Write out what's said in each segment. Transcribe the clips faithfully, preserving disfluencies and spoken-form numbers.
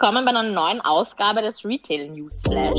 willkommen bei einer neuen Ausgabe des Retail News Flash.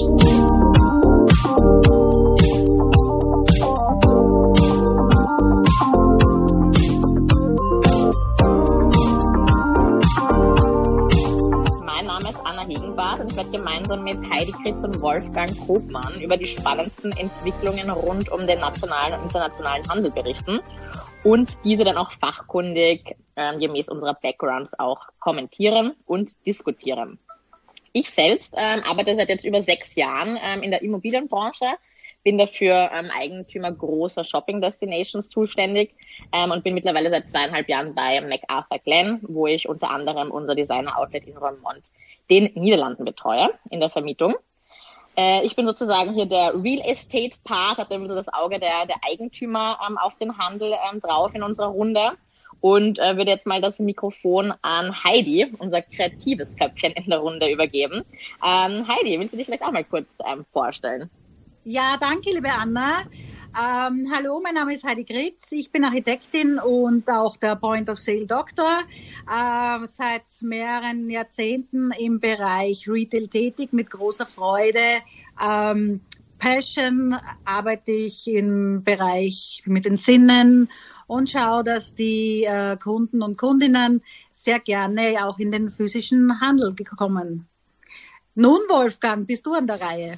Mein Name ist Anna Hegenbart und ich werde gemeinsam mit Heidi Kritz und Wolfgang Krogmann über die spannendsten Entwicklungen rund um den nationalen und internationalen Handel berichten und diese dann auch fachkundig ähm, gemäß unserer Backgrounds auch kommentieren und diskutieren. Ich selbst ähm, arbeite seit jetzt über sechs Jahren ähm, in der Immobilienbranche, bin dafür ähm, Eigentümer großer Shopping-Destinations zuständig ähm, und bin mittlerweile seit zweieinhalb Jahren bei MacArthurGlen, wo ich unter anderem unser Designer-Outlet in Roermond, den Niederlanden, betreue in der Vermietung. Äh, ich bin sozusagen hier der Real Estate-Part, habe ein bisschen das Auge der, der Eigentümer ähm, auf den Handel ähm, drauf in unserer Runde und äh, würde jetzt mal das Mikrofon an Heidi, unser kreatives Köpfchen in der Runde, übergeben. Ähm, Heidi, willst du dich vielleicht auch mal kurz ähm, vorstellen? Ja, danke, liebe Anna. Ähm, hallo, mein Name ist Heidi Kritz. Ich bin Architektin und auch der Point-of-Sale-Doktor. Äh, seit mehreren Jahrzehnten im Bereich Retail tätig, mit großer Freude. Ähm, Passion arbeite ich im Bereich mit den Sinnen und schaue, dass die äh, Kunden und Kundinnen sehr gerne auch in den physischen Handel kommen. Nun, Wolfgang, bist du an der Reihe?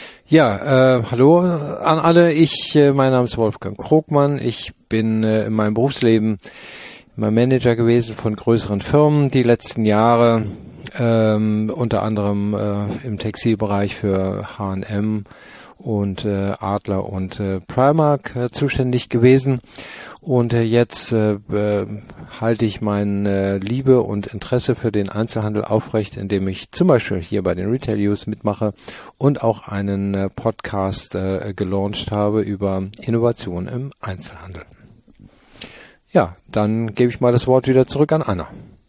Ja, äh, hallo an alle. Ich, äh, mein Name ist Wolfgang Krogmann. Ich bin äh, in meinem Berufsleben mal Manager gewesen von größeren Firmen die letzten Jahre, ähm, unter anderem äh, im Textilbereich für H und M und äh, Adler und äh, Primark äh, zuständig gewesen. Und äh, jetzt äh, äh, halte ich meine äh, Liebe und Interesse für den Einzelhandel aufrecht, indem ich zum Beispiel hier bei den Retail News mitmache und auch einen äh, Podcast äh, gelauncht habe über Innovation im Einzelhandel. Ja, dann gebe ich mal das Wort wieder zurück an Anna.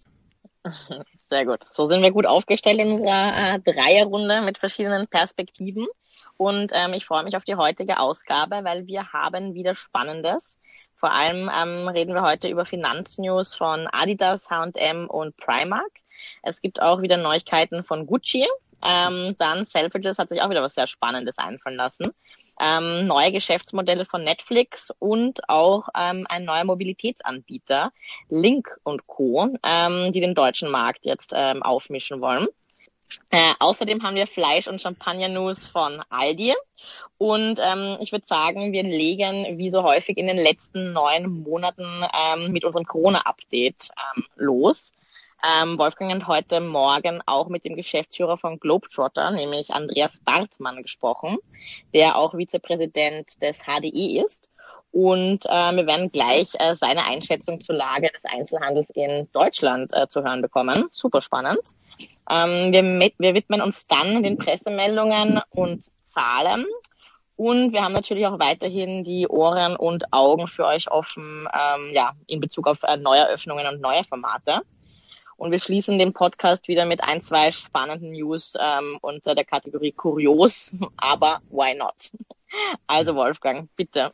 Sehr gut. So sind wir gut aufgestellt in unserer äh, Dreierrunde mit verschiedenen Perspektiven. Und ähm, ich freue mich auf die heutige Ausgabe, weil wir haben wieder Spannendes. Vor allem ähm, reden wir heute über Finanznews von Adidas, H und M und Primark. Es gibt auch wieder Neuigkeiten von Gucci. Ähm, dann Selfridges hat sich auch wieder was sehr Spannendes einfallen lassen. Ähm, neue Geschäftsmodelle von Netflix und auch ähm, ein neuer Mobilitätsanbieter, Link und Co., ähm, die den deutschen Markt jetzt ähm, aufmischen wollen. Äh, außerdem haben wir Fleisch- und Champagner-News von Aldi. Und ähm, ich würde sagen, wir legen wie so häufig in den letzten neun Monaten ähm, mit unserem Corona-Update ähm, los. Ähm, Wolfgang hat heute Morgen auch mit dem Geschäftsführer von Globetrotter, nämlich Andreas Bartmann, gesprochen, der auch Vizepräsident des H D E ist. Und äh, wir werden gleich äh, seine Einschätzung zur Lage des Einzelhandels in Deutschland äh, zu hören bekommen. Super spannend. Ähm, wir, mit, wir widmen uns dann den Pressemeldungen und Zahlen. Und wir haben natürlich auch weiterhin die Ohren und Augen für euch offen, ähm, ja, in Bezug auf äh, Neueröffnungen und neue Formate. Und wir schließen den Podcast wieder mit ein, zwei spannenden News ähm, unter der Kategorie Kurios, aber why not? Also Wolfgang, bitte.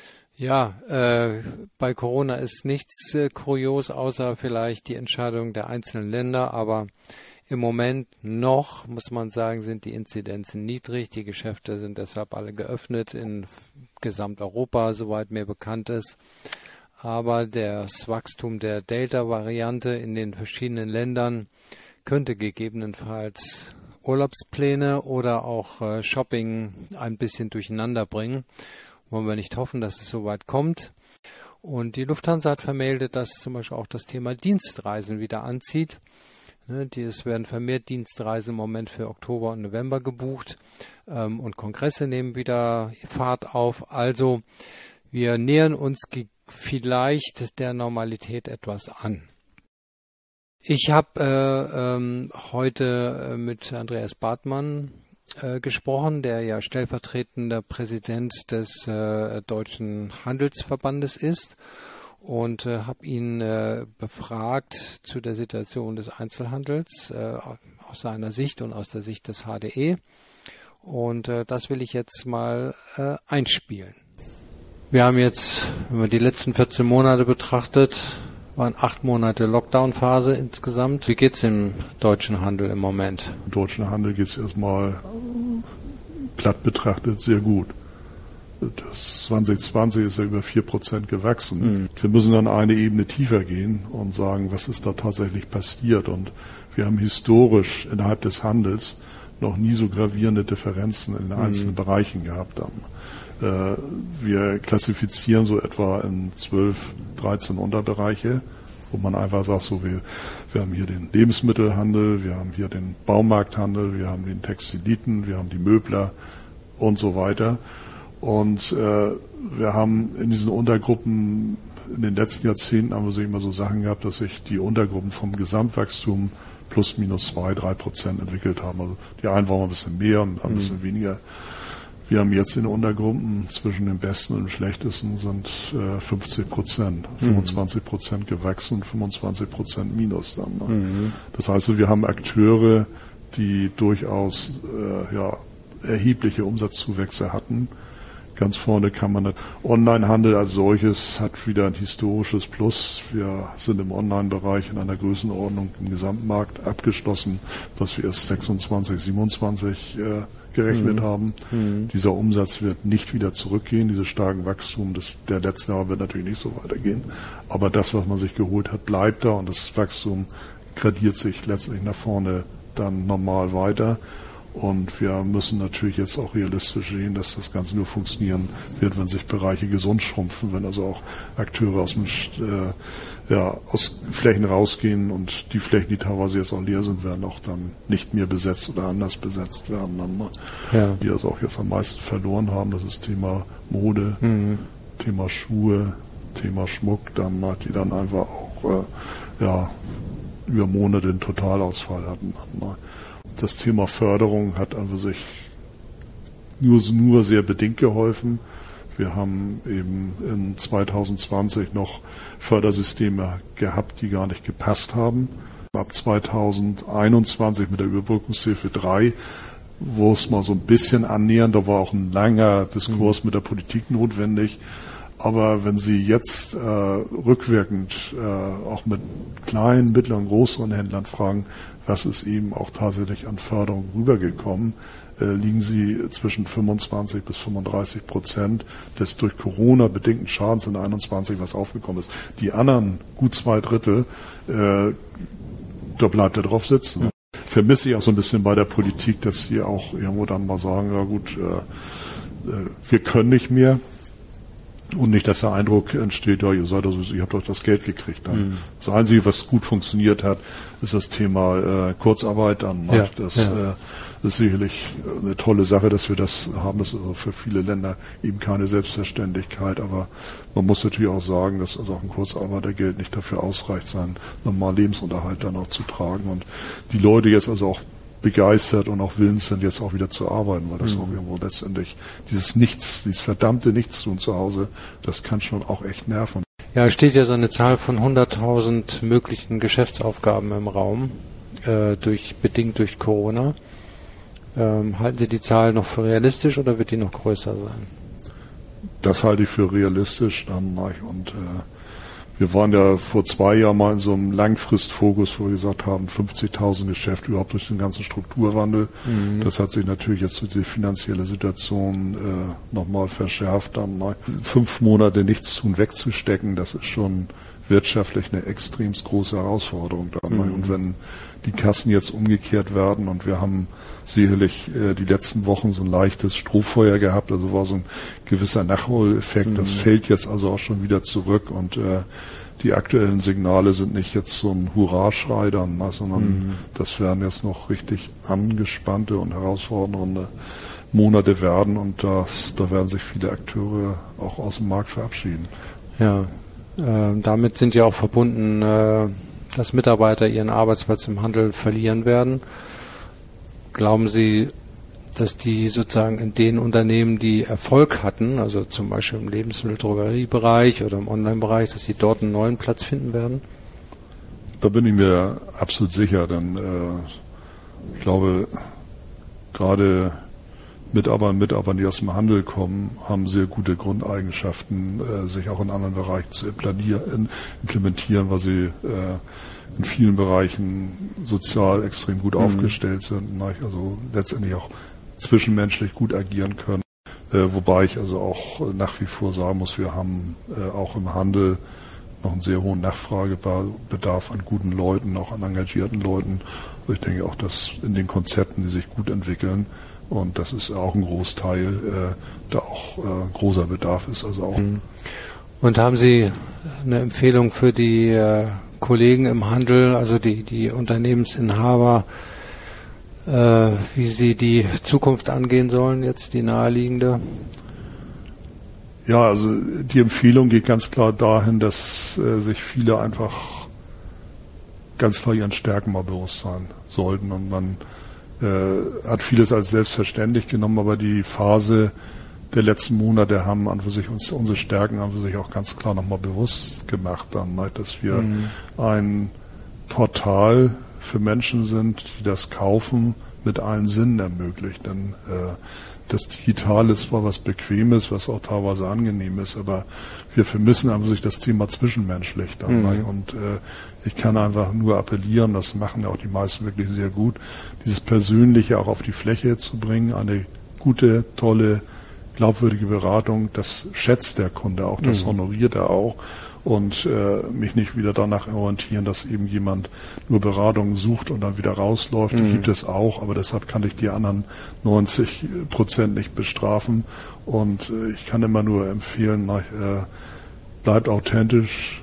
Ja, äh, bei Corona ist nichts äh, kurios, außer vielleicht die Entscheidung der einzelnen Länder, aber im Moment noch, muss man sagen, sind die Inzidenzen niedrig. Die Geschäfte sind deshalb alle geöffnet in Gesamteuropa, soweit mir bekannt ist. Aber das Wachstum der Delta-Variante in den verschiedenen Ländern könnte gegebenenfalls Urlaubspläne oder auch äh, Shopping ein bisschen durcheinander bringen. Wollen wir nicht hoffen, dass es so weit kommt. Und die Lufthansa hat vermeldet, dass zum Beispiel auch das Thema Dienstreisen wieder anzieht. Es werden vermehrt Dienstreisen im Moment für Oktober und November gebucht ähm, und Kongresse nehmen wieder Fahrt auf. Also wir nähern uns ge- vielleicht der Normalität etwas an. Ich habe äh, ähm, heute äh, mit Andreas Bartmann äh, gesprochen, der ja stellvertretender Präsident des äh, Deutschen Handelsverbandes ist. Und äh, habe ihn äh, befragt zu der Situation des Einzelhandels äh, aus seiner Sicht und aus der Sicht des H D E. Und äh, das will ich jetzt mal äh, einspielen. Wir haben jetzt, wenn man die letzten vierzehn Monate betrachtet, Waren acht Monate Lockdown-Phase insgesamt. Wie geht's im deutschen Handel im Moment? Im deutschen Handel geht's erstmal platt betrachtet sehr gut. Das zwanzig zwanzig ist ja über vier Prozent gewachsen. Mhm. Wir müssen dann eine Ebene tiefer gehen und sagen, was ist da tatsächlich passiert. Und wir haben historisch innerhalb des Handels noch nie so gravierende Differenzen in den einzelnen mhm. Bereichen gehabt haben. Äh, wir klassifizieren so etwa in zwölf, dreizehn Unterbereiche, wo man einfach sagt, so wir, wir haben hier den Lebensmittelhandel, wir haben hier den Baumarkthandel, wir haben den Textiliten, wir haben die Möbler und so weiter. Und äh, wir haben in diesen Untergruppen in den letzten Jahrzehnten haben wir so immer so Sachen gehabt, dass sich die Untergruppen vom Gesamtwachstum plus minus zwei, drei Prozent entwickelt haben. Also die einen waren ein bisschen mehr und ein bisschen mhm. weniger. Wir haben jetzt in den Untergruppen zwischen dem Besten und dem Schlechtesten sind äh, fünfzig Prozent, fünfundzwanzig Prozent gewachsen und fünfundzwanzig Prozent minus dann. Ne? Mhm. Das heißt, wir haben Akteure, die durchaus äh, ja, erhebliche Umsatzzuwächse hatten. Ganz vorne kann man, Onlinehandel als solches hat wieder ein historisches Plus. Wir sind im Online-Bereich in einer Größenordnung im Gesamtmarkt abgeschlossen, dass wir erst sechsundzwanzig, siebenundzwanzig äh, gerechnet mhm. haben. Mhm. Dieser Umsatz wird nicht wieder zurückgehen. Dieses starken Wachstum des, der letzten Jahre wird natürlich nicht so weitergehen. Aber das, was man sich geholt hat, bleibt da und das Wachstum gradiert sich letztlich nach vorne dann normal weiter. Und wir müssen natürlich jetzt auch realistisch sehen, dass das Ganze nur funktionieren wird, wenn sich Bereiche gesund schrumpfen, wenn also auch Akteure aus, dem, äh, ja, aus Flächen rausgehen und die Flächen, die teilweise jetzt auch leer sind, werden auch dann nicht mehr besetzt oder anders besetzt werden. Dann, ne? Ja. Die also auch jetzt am meisten verloren haben, das ist Thema Mode, mhm. Thema Schuhe, Thema Schmuck, dann, die dann einfach auch äh, ja, über Monate einen Totalausfall hatten. Dann, ne? Das Thema Förderung hat an sich nur, nur sehr bedingt geholfen. Wir haben eben in zwanzig zwanzig noch Fördersysteme gehabt, die gar nicht gepasst haben. Ab zwanzig einundzwanzig mit der Überbrückungshilfe drei, wo es mal so ein bisschen annähernd, da war auch ein langer Diskurs mit der Politik notwendig. Aber wenn Sie jetzt äh, rückwirkend äh, auch mit kleinen, mittleren, größeren Händlern fragen, was ist eben auch tatsächlich an Förderung rübergekommen, äh, liegen Sie zwischen fünfundzwanzig bis fünfunddreißig Prozent des durch Corona bedingten Schadens in einundzwanzig, was aufgekommen ist. Die anderen gut zwei Drittel, äh, da bleibt er drauf sitzen. Vermisse ich auch so ein bisschen bei der Politik, dass Sie auch irgendwo dann mal sagen, ja gut, äh, äh, wir können nicht mehr. Und nicht, dass der Eindruck entsteht, ja, ihr seid also, ihr habt euch das Geld gekriegt. Dann. Mhm. Das Einzige, was gut funktioniert hat, ist das Thema äh, Kurzarbeit. Dann, ja, das ja. äh, ist sicherlich eine tolle Sache, dass wir das haben. Das ist also für viele Länder eben keine Selbstverständlichkeit. Aber man muss natürlich auch sagen, dass also auch ein Kurzarbeitergeld nicht dafür ausreicht, seinen normalen Lebensunterhalt dann auch zu tragen. Und die Leute jetzt also auch begeistert und auch willens sind, jetzt auch wieder zu arbeiten, weil das mhm. auch irgendwo letztendlich dieses Nichts, dieses verdammte Nichtstun zu Hause, das kann schon auch echt nerven. Ja, es steht ja so eine Zahl von hunderttausend möglichen Geschäftsaufgaben im Raum, äh, durch, bedingt durch Corona. Ähm, halten Sie die Zahl noch für realistisch oder wird die noch größer sein? Das halte ich für realistisch dann, und äh, wir waren ja vor zwei Jahren mal in so einem Langfristfokus, wo wir gesagt haben, fünfzigtausend Geschäfte überhaupt durch den ganzen Strukturwandel. Mhm. Das hat sich natürlich jetzt durch die finanzielle Situation äh, nochmal verschärft. Dann mal fünf Monate nichts tun, wegzustecken, das ist schon wirtschaftlich eine extremst große Herausforderung. Dann, mhm. Und wenn die Kassen jetzt umgekehrt werden und wir haben sicherlich äh, die letzten Wochen so ein leichtes Strohfeuer gehabt, also war so ein gewisser Nachholeffekt, mhm. das fällt jetzt also auch schon wieder zurück und äh, die aktuellen Signale sind nicht jetzt so ein Hurraschrei dann, sondern mhm. das werden jetzt noch richtig angespannte und herausfordernde Monate werden und das, da werden sich viele Akteure auch aus dem Markt verabschieden. Ja, äh, damit sind ja auch verbunden, äh, dass Mitarbeiter ihren Arbeitsplatz im Handel verlieren werden. Glauben Sie, dass die sozusagen in den Unternehmen, die Erfolg hatten, also zum Beispiel im Lebensmittel-Drogeriebereich oder im Online-Bereich, dass sie dort einen neuen Platz finden werden? Da bin ich mir absolut sicher, denn äh, ich glaube, gerade Mitarbeiter und Mitarbeiter, die aus dem Handel kommen, haben sehr gute Grundeigenschaften, äh, sich auch in anderen Bereichen zu implementieren, weil sie äh, in vielen Bereichen sozial extrem gut mhm. aufgestellt sind, also letztendlich auch zwischenmenschlich gut agieren können. Äh, wobei ich also auch nach wie vor sagen muss, wir haben äh, auch im Handel noch einen sehr hohen Nachfragebedarf an guten Leuten, auch an engagierten Leuten. Also ich denke auch, dass in den Konzepten, die sich gut entwickeln, und das ist auch ein Großteil, äh, da auch äh, großer Bedarf ist. Also auch. Und haben Sie eine Empfehlung für die äh, Kollegen im Handel, also die, die Unternehmensinhaber, äh, wie sie die Zukunft angehen sollen, jetzt die naheliegende? Ja, also die Empfehlung geht ganz klar dahin, dass äh, sich viele einfach ganz klar ihren Stärken mal bewusst sein sollten. Und man äh, hat vieles als selbstverständlich genommen, aber die Phase der letzten Monate haben an für sich uns, unsere Stärken an für sich auch ganz klar nochmal bewusst gemacht, dann, ne, dass wir mhm. ein Portal für Menschen sind, die das Kaufen mit allen Sinnen ermöglicht. Denn äh, das Digitale ist zwar was Bequemes, was auch teilweise angenehm ist, aber wir vermissen an sich das Thema zwischenmenschlich dann. Mhm. Und äh, ich kann einfach nur appellieren, das machen ja auch die meisten wirklich sehr gut, dieses Persönliche auch auf die Fläche zu bringen, eine gute, tolle, glaubwürdige Beratung, das schätzt der Kunde auch, das mhm. honoriert er auch. Und äh, mich nicht wieder danach orientieren, dass eben jemand nur Beratung sucht und dann wieder rausläuft. Mhm. Die gibt es auch, aber deshalb kann ich die anderen neunzig Prozent nicht bestrafen. Und äh, ich kann immer nur empfehlen, na, äh, bleibt authentisch,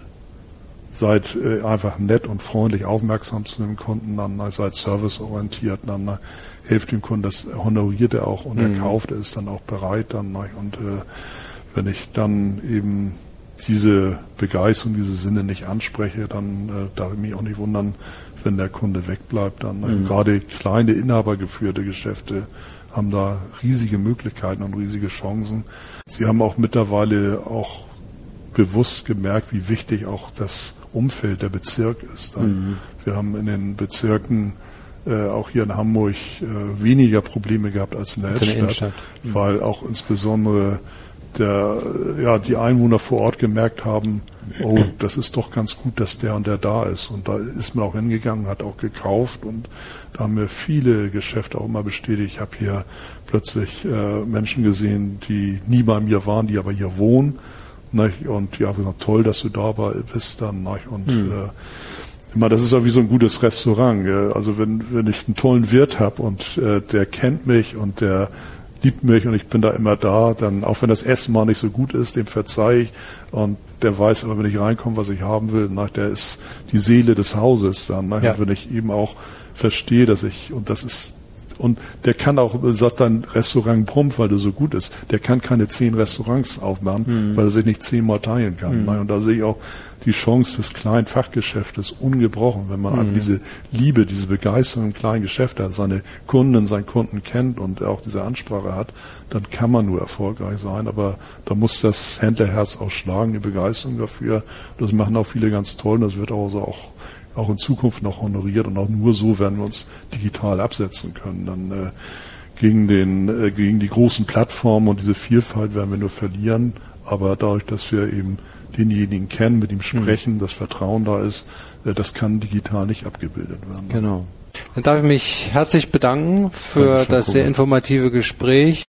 seid äh, einfach nett und freundlich, aufmerksam zu dem Kunden, dann na, seid serviceorientiert, dann na, helft dem Kunden, das honoriert er auch und mhm. er kauft, er ist dann auch bereit. Dann na, und äh, wenn ich dann eben diese Begeisterung, diese Sinne nicht anspreche, dann äh, darf ich mich auch nicht wundern, wenn der Kunde wegbleibt. Dann mhm. gerade kleine inhabergeführte Geschäfte haben da riesige Möglichkeiten und riesige Chancen. Sie haben auch mittlerweile auch bewusst gemerkt, wie wichtig auch das Umfeld, der Bezirk ist. Mhm. Wir haben in den Bezirken äh, auch hier in Hamburg äh, weniger Probleme gehabt als in der als Innenstadt, in der Innenstadt. Mhm. Weil auch insbesondere der, ja, die Einwohner vor Ort gemerkt haben, oh, das ist doch ganz gut, dass der und der da ist. Und da ist man auch hingegangen, hat auch gekauft und da haben mir viele Geschäfte auch immer bestätigt. Ich habe hier plötzlich äh, Menschen gesehen, die nie bei mir waren, die aber hier wohnen. Nicht? Und die haben gesagt, toll, dass du da bist dann. Nicht? Und mhm. äh, immer, das ist ja wie so ein gutes Restaurant. Gell? Also wenn, wenn ich einen tollen Wirt habe und äh, der kennt mich und der liebt mich und ich bin da immer da, dann, auch wenn das Essen mal nicht so gut ist, dem verzeihe ich und der weiß aber, wenn ich reinkomme, was ich haben will, na, der ist die Seele des Hauses dann, na, ja. wenn ich eben auch verstehe, dass ich, und das ist, und der kann auch, sagt dann Restaurant Prompt, weil der so gut ist, der kann keine zehn Restaurants aufmachen, mhm. weil er sich nicht zehnmal teilen kann. Mhm. Und da sehe ich auch die Chance des kleinen Fachgeschäftes ungebrochen, wenn man mhm. einfach diese Liebe, diese Begeisterung im kleinen Geschäft hat, seine Kunden, seinen Kunden kennt und auch diese Ansprache hat, dann kann man nur erfolgreich sein. Aber da muss das Händlerherz auch schlagen, die Begeisterung dafür. Das machen auch viele ganz toll und das wird auch so auch auch in Zukunft noch honoriert und auch nur so werden wir uns digital absetzen können. Dann äh, gegen den äh, gegen die großen Plattformen und diese Vielfalt werden wir nur verlieren, aber dadurch, dass wir eben denjenigen kennen, mit ihm sprechen, mhm. das Vertrauen da ist, äh, das kann digital nicht abgebildet werden. Genau. Dann darf ich mich herzlich bedanken für das sehr informative Gespräch.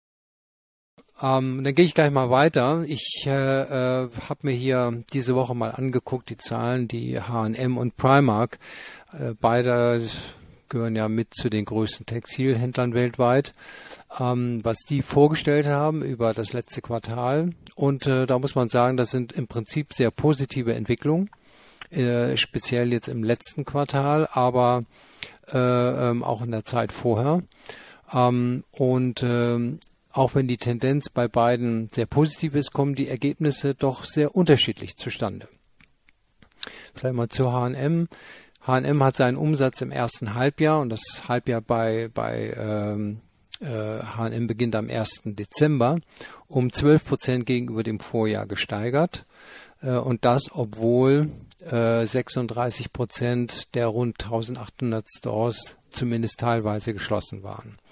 Ähm, dann gehe ich gleich mal weiter. Ich äh, äh, habe mir hier diese Woche mal angeguckt, die Zahlen, die H und M und Primark, äh, beide gehören ja mit zu den größten Textilhändlern weltweit, ähm, was die vorgestellt haben über das letzte Quartal. Und äh, da muss man sagen, das sind im Prinzip sehr positive Entwicklungen, äh, speziell jetzt im letzten Quartal, aber äh, ähm, auch in der Zeit vorher. Ähm, und ähm, Auch wenn die Tendenz bei beiden sehr positiv ist, kommen die Ergebnisse doch sehr unterschiedlich zustande. Vielleicht mal zu H und M. H und M hat seinen Umsatz im ersten Halbjahr, und das Halbjahr bei, bei ähm, äh, H und M beginnt am ersten Dezember, um zwölf Prozent gegenüber dem Vorjahr gesteigert. Äh, und das, obwohl äh, sechsunddreißig Prozent der rund eintausendachthundert Stores zumindest teilweise geschlossen waren.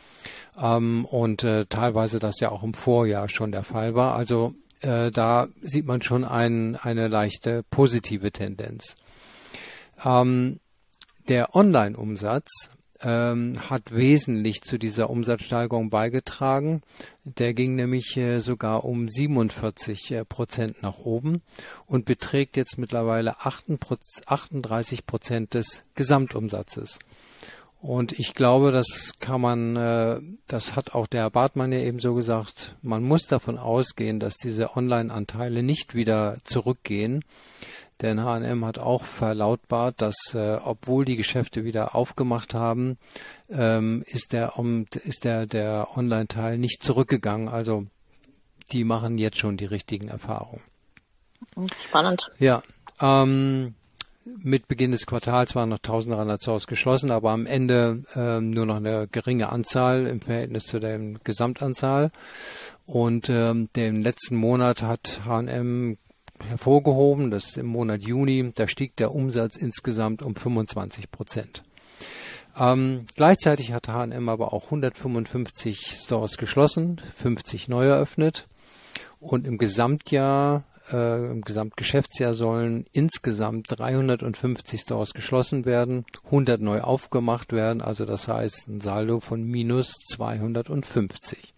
Ähm, und äh, teilweise das ja auch im Vorjahr schon der Fall war. Also äh, da sieht man schon ein, eine leichte positive Tendenz. Ähm, der Online-Umsatz ähm, hat wesentlich zu dieser Umsatzsteigerung beigetragen. Der ging nämlich äh, sogar um siebenundvierzig Prozent nach oben und beträgt jetzt mittlerweile achtunddreißig Prozent des Gesamtumsatzes. Und ich glaube, das kann man, äh, das hat auch der Herr Bartmann ja eben so gesagt, man muss davon ausgehen, dass diese Online-Anteile nicht wieder zurückgehen. Denn H und M hat auch verlautbart, dass äh, obwohl die Geschäfte wieder aufgemacht haben, ähm, ist der, um, ist der, der Online-Teil nicht zurückgegangen. Also die machen jetzt schon die richtigen Erfahrungen. Spannend. Ja, ähm, mit Beginn des Quartals waren noch eintausenddreihundert Stores geschlossen, aber am Ende ähm, nur noch eine geringe Anzahl im Verhältnis zu der Gesamtanzahl. Und ähm, den letzten Monat hat H und M hervorgehoben, das ist im Monat Juni, da stieg der Umsatz insgesamt um fünfundzwanzig Prozent. Ähm, gleichzeitig hat H und M aber auch hundertfünfundfünfzig Stores geschlossen, fünfzig neu eröffnet und im Gesamtjahr, äh, im Gesamtgeschäftsjahr sollen insgesamt dreihundertfünfzig Stores geschlossen werden, hundert neu aufgemacht werden, also das heißt ein Saldo von minus zweihundertfünfzig.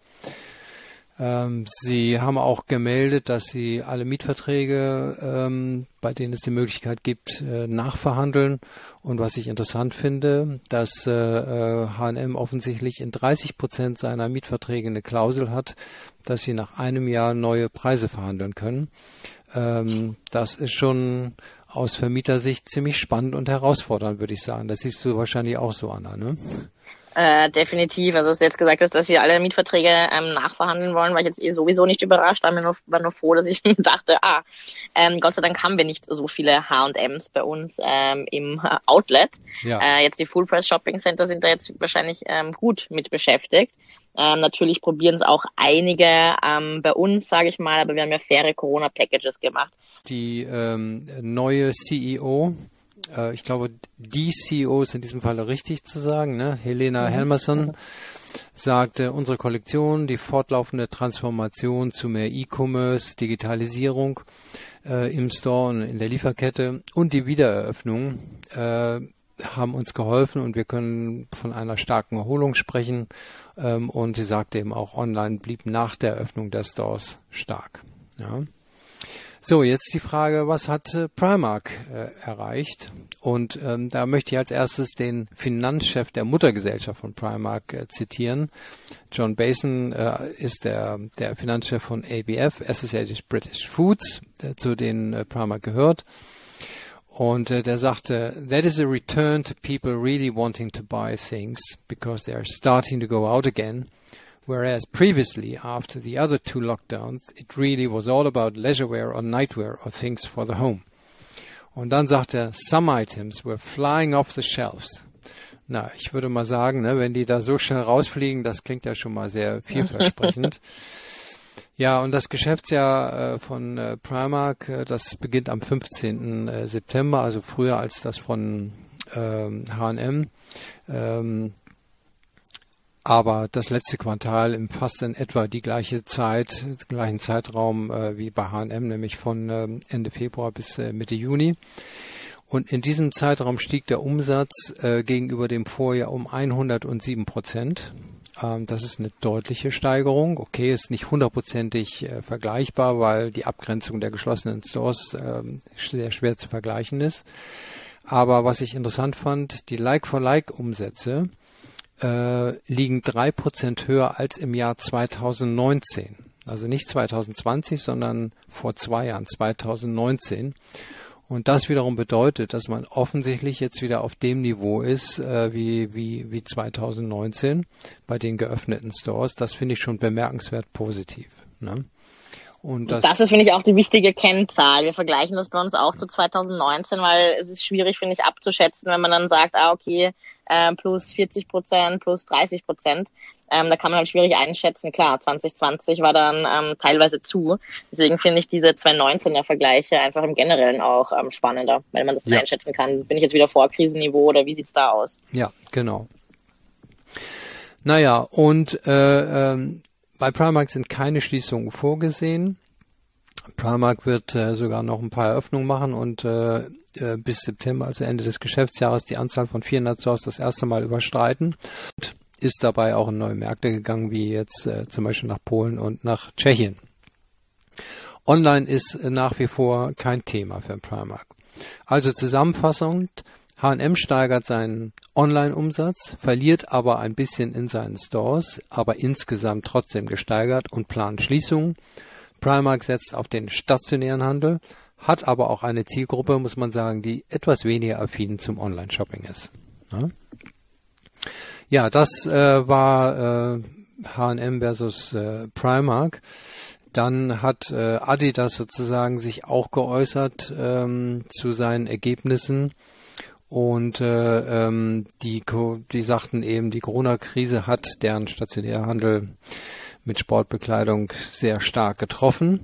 Ähm, Sie haben auch gemeldet, dass Sie alle Mietverträge, ähm, bei denen es die Möglichkeit gibt, äh, nachverhandeln. Und was ich interessant finde, dass äh, H und M offensichtlich in dreißig Prozent seiner Mietverträge eine Klausel hat, dass Sie nach einem Jahr neue Preise verhandeln können. Ähm, das ist schon aus Vermietersicht ziemlich spannend und herausfordernd, würde ich sagen. Das siehst du wahrscheinlich auch so, Anna, ne? Äh, definitiv. Also, dass du jetzt gesagt hast, dass sie alle Mietverträge ähm, nachverhandeln wollen, war ich jetzt eh sowieso nicht überrascht. War nur, war nur froh, dass ich dachte, ah, ähm, Gott sei Dank haben wir nicht so viele H und M's bei uns ähm, im äh, Outlet. Ja. Äh, jetzt die Full Price Shopping Center sind da jetzt wahrscheinlich ähm, gut mit beschäftigt. Ähm, natürlich probieren es auch einige ähm, bei uns, sage ich mal, aber wir haben ja faire Corona-Packages gemacht. Die ähm, neue C E O, ich glaube, die C E O ist in diesem Falle richtig zu sagen, ne? Helena mhm. Helmersson sagte, unsere Kollektion, die fortlaufende Transformation zu mehr E-Commerce, Digitalisierung äh, im Store und in der Lieferkette und die Wiedereröffnung äh, haben uns geholfen und wir können von einer starken Erholung sprechen. Ähm, und sie sagte eben auch, online blieb nach der Eröffnung der Stores stark. Ja. So, jetzt die Frage, was hat äh, Primark äh, erreicht? Und ähm, da möchte ich als erstes den Finanzchef der Muttergesellschaft von Primark äh, zitieren. John Bason äh, ist der, der Finanzchef von A B F, Associated British Foods, der zu den äh, Primark gehört. Und äh, der sagte, that is a return to people really wanting to buy things because they are starting to go out again. Whereas previously, after the other two lockdowns, it really was all about leisurewear or nightwear or things for the home. Und dann sagt er, some items were flying off the shelves. Na, ich würde mal sagen, ne, wenn die da so schnell rausfliegen, das klingt ja schon mal sehr vielversprechend. Ja, und das Geschäftsjahr äh, von äh, Primark, äh, das beginnt am fünfzehnten September, also früher als das von ähm, H und M. Ähm, Aber das letzte Quartal umfasst in etwa die gleiche Zeit, den gleichen Zeitraum äh, wie bei H und M, nämlich von ähm, Ende Februar bis äh, Mitte Juni. Und in diesem Zeitraum stieg der Umsatz äh, gegenüber dem Vorjahr um hundertsieben Prozent. Ähm, das ist eine deutliche Steigerung. Okay, ist nicht hundertprozentig äh, vergleichbar, weil die Abgrenzung der geschlossenen Stores äh, sehr schwer zu vergleichen ist. Aber was ich interessant fand, die Like-for-Like-Umsätze Äh, liegen drei Prozent höher als im Jahr zweitausendneunzehn. Also nicht zweitausendzwanzig, sondern vor zwei Jahren, zweitausendneunzehn. Und das wiederum bedeutet, dass man offensichtlich jetzt wieder auf dem Niveau ist äh, wie, wie, wie zweitausendneunzehn bei den geöffneten Stores. Das finde ich schon bemerkenswert positiv, ne? Und das, das ist, finde ich, auch die wichtige Kennzahl. Wir vergleichen das bei uns auch zu zweitausendneunzehn, weil es ist schwierig, finde ich, abzuschätzen, wenn man dann sagt, ah, okay, äh, plus vierzig Prozent, plus dreißig Prozent. Ähm, da kann man halt schwierig einschätzen. Klar, zwanzig zwanzig war dann ähm, teilweise zu. Deswegen finde ich diese zweitausendneunzehner Vergleiche einfach im Generellen auch ähm, spannender, weil man das ja. einschätzen kann. Bin ich jetzt wieder vor Krisenniveau oder wie sieht's da aus? Ja, genau. Naja, und äh, ähm, bei Primark sind keine Schließungen vorgesehen. Primark wird äh, sogar noch ein paar Eröffnungen machen und äh, äh, bis September, also Ende des Geschäftsjahres, die Anzahl von vierhundert Stores das erste Mal überschreiten. Und ist dabei auch in neue Märkte gegangen, wie jetzt äh, zum Beispiel nach Polen und nach Tschechien. Online ist äh, nach wie vor kein Thema für Primark. Also zusammenfassend, H und M steigert seinen Online-Umsatz, verliert aber ein bisschen in seinen Stores, aber insgesamt trotzdem gesteigert und plant Schließungen. Primark setzt auf den stationären Handel, hat aber auch eine Zielgruppe, muss man sagen, die etwas weniger affin zum Online-Shopping ist. Ja, ja das äh, war äh, H und M versus äh, Primark. Dann hat äh, Adidas sozusagen sich auch geäußert ähm, zu seinen Ergebnissen. Und äh, ähm, die, die sagten eben, die Corona-Krise hat deren Stationärhandel mit Sportbekleidung sehr stark getroffen.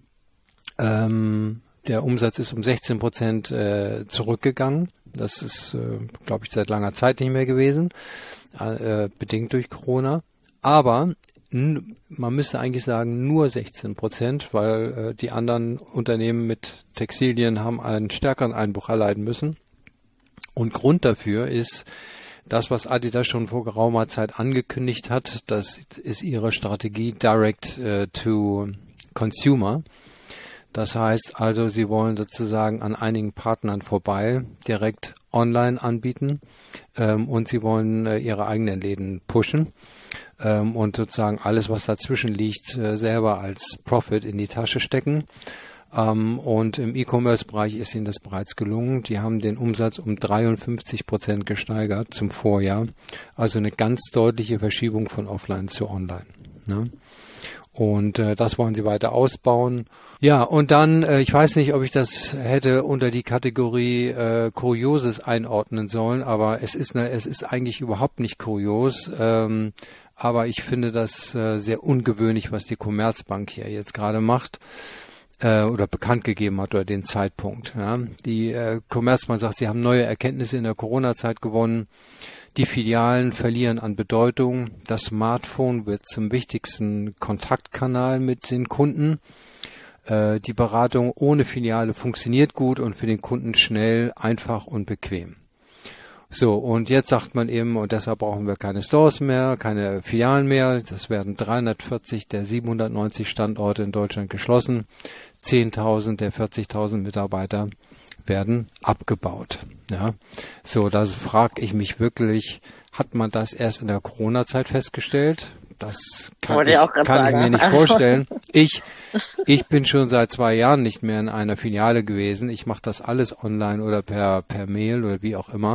Ähm, der Umsatz ist um sechzehn Prozent äh, zurückgegangen. Das ist, äh, glaube ich, seit langer Zeit nicht mehr gewesen, äh, bedingt durch Corona. Aber n- man müsste eigentlich sagen nur sechzehn Prozent, weil äh, die anderen Unternehmen mit Textilien haben einen stärkeren Einbruch erleiden müssen. Und Grund dafür ist das, was Adidas schon vor geraumer Zeit angekündigt hat. Das ist ihre Strategie Direct äh, to Consumer. Das heißt also, sie wollen sozusagen an einigen Partnern vorbei direkt online anbieten ähm, und sie wollen äh, ihre eigenen Läden pushen ähm, und sozusagen alles, was dazwischen liegt, äh, selber als Profit in die Tasche stecken. Um, und im E-Commerce-Bereich ist ihnen das bereits gelungen. Die haben den Umsatz um dreiundfünfzig Prozent gesteigert zum Vorjahr. Also eine ganz deutliche Verschiebung von Offline zu Online. Ne? Und äh, das wollen sie weiter ausbauen. Ja, und dann, äh, ich weiß nicht, ob ich das hätte unter die Kategorie äh, Kurioses einordnen sollen, aber es ist, eine, es ist eigentlich überhaupt nicht kurios. Ähm, aber ich finde das äh, sehr ungewöhnlich, was die Commerzbank hier jetzt gerade macht. Oder bekannt gegeben hat oder den Zeitpunkt. Ja. Die äh, Commerzbank sagt, sie haben neue Erkenntnisse in der Corona-Zeit gewonnen. Die Filialen verlieren an Bedeutung. Das Smartphone wird zum wichtigsten Kontaktkanal mit den Kunden. Äh, die Beratung ohne Filiale funktioniert gut und für den Kunden schnell, einfach und bequem. So, und jetzt sagt man eben, und deshalb brauchen wir keine Stores mehr, keine Filialen mehr. Das werden dreihundertvierzig der siebenhundertneunzig Standorte in Deutschland geschlossen. zehntausend der vierzigtausend Mitarbeiter werden abgebaut. Ja, so, das frage ich mich wirklich, hat man das erst in der Corona-Zeit festgestellt? Das kann, ich, ich, kann ich mir nicht also. vorstellen. Ich, ich bin schon seit zwei Jahren nicht mehr in einer Filiale gewesen. Ich mache das alles online oder per, per Mail oder wie auch immer.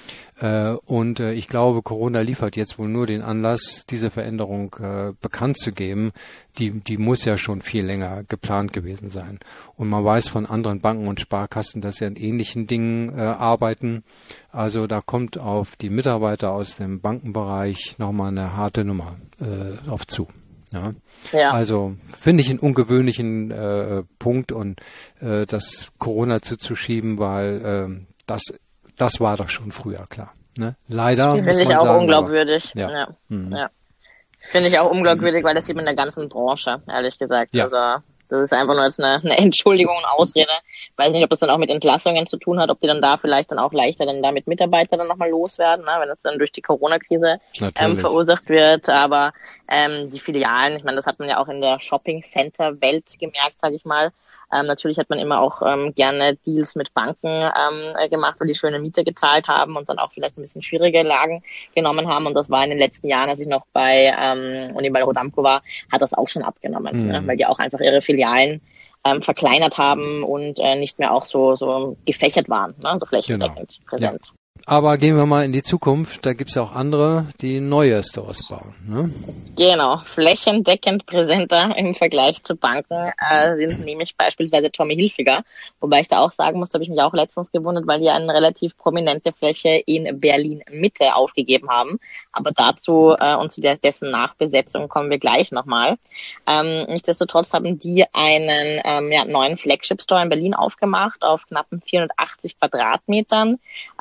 Äh, und äh, ich glaube, Corona liefert jetzt wohl nur den Anlass, diese Veränderung äh, bekannt zu geben. Die, die muss ja schon viel länger geplant gewesen sein. Und man weiß von anderen Banken und Sparkassen, dass sie an ähnlichen Dingen äh, arbeiten. Also da kommt auf die Mitarbeiter aus dem Bankenbereich nochmal eine harte Nummer äh, auf zu. Ja. Ja. Also finde ich einen ungewöhnlichen äh, Punkt und äh, das Corona zuzuschieben, weil äh, das Das war doch schon früher klar. Ne? Leider. Die finde ich auch sagen, unglaubwürdig. Aber, ja. Ja. Mhm. Ja. Finde ich auch unglaubwürdig, weil das sieht man in der ganzen Branche, ehrlich gesagt. Ja. Also das ist einfach nur jetzt eine, eine Entschuldigung, eine Ausrede. Weiß nicht, ob das dann auch mit Entlassungen zu tun hat, ob die dann da vielleicht dann auch leichter dann damit Mitarbeiter dann nochmal loswerden, ne? Wenn das dann durch die Corona-Krise ähm, verursacht wird. Aber ähm, die Filialen, ich meine, das hat man ja auch in der Shopping-Center-Welt gemerkt, sage ich mal. Ähm, natürlich hat man immer auch ähm, gerne Deals mit Banken ähm, gemacht, weil die schöne Miete gezahlt haben und dann auch vielleicht ein bisschen schwierige Lagen genommen haben. Und das war in den letzten Jahren, als ich noch bei ähm, Unibail Rodamco war, hat das auch schon abgenommen, mhm. ne? Weil die auch einfach ihre Filialen ähm, verkleinert haben und äh, nicht mehr auch so so gefächert waren, ne? So flächendeckend genau. präsent. Ja. Aber gehen wir mal in die Zukunft. Da gibt's ja auch andere, die neue Stores bauen. Ne? Genau, flächendeckend präsenter im Vergleich zu Banken äh, sind nämlich beispielsweise Tommy Hilfiger. Wobei ich da auch sagen muss, da habe ich mich auch letztens gewundert, weil die eine relativ prominente Fläche in Berlin-Mitte aufgegeben haben. Aber dazu äh, und zu der, dessen Nachbesetzung kommen wir gleich nochmal. Ähm, nichtsdestotrotz haben die einen ähm, ja, neuen Flagship-Store in Berlin aufgemacht auf knappen vierhundertachtzig Quadratmetern. Ähm, auch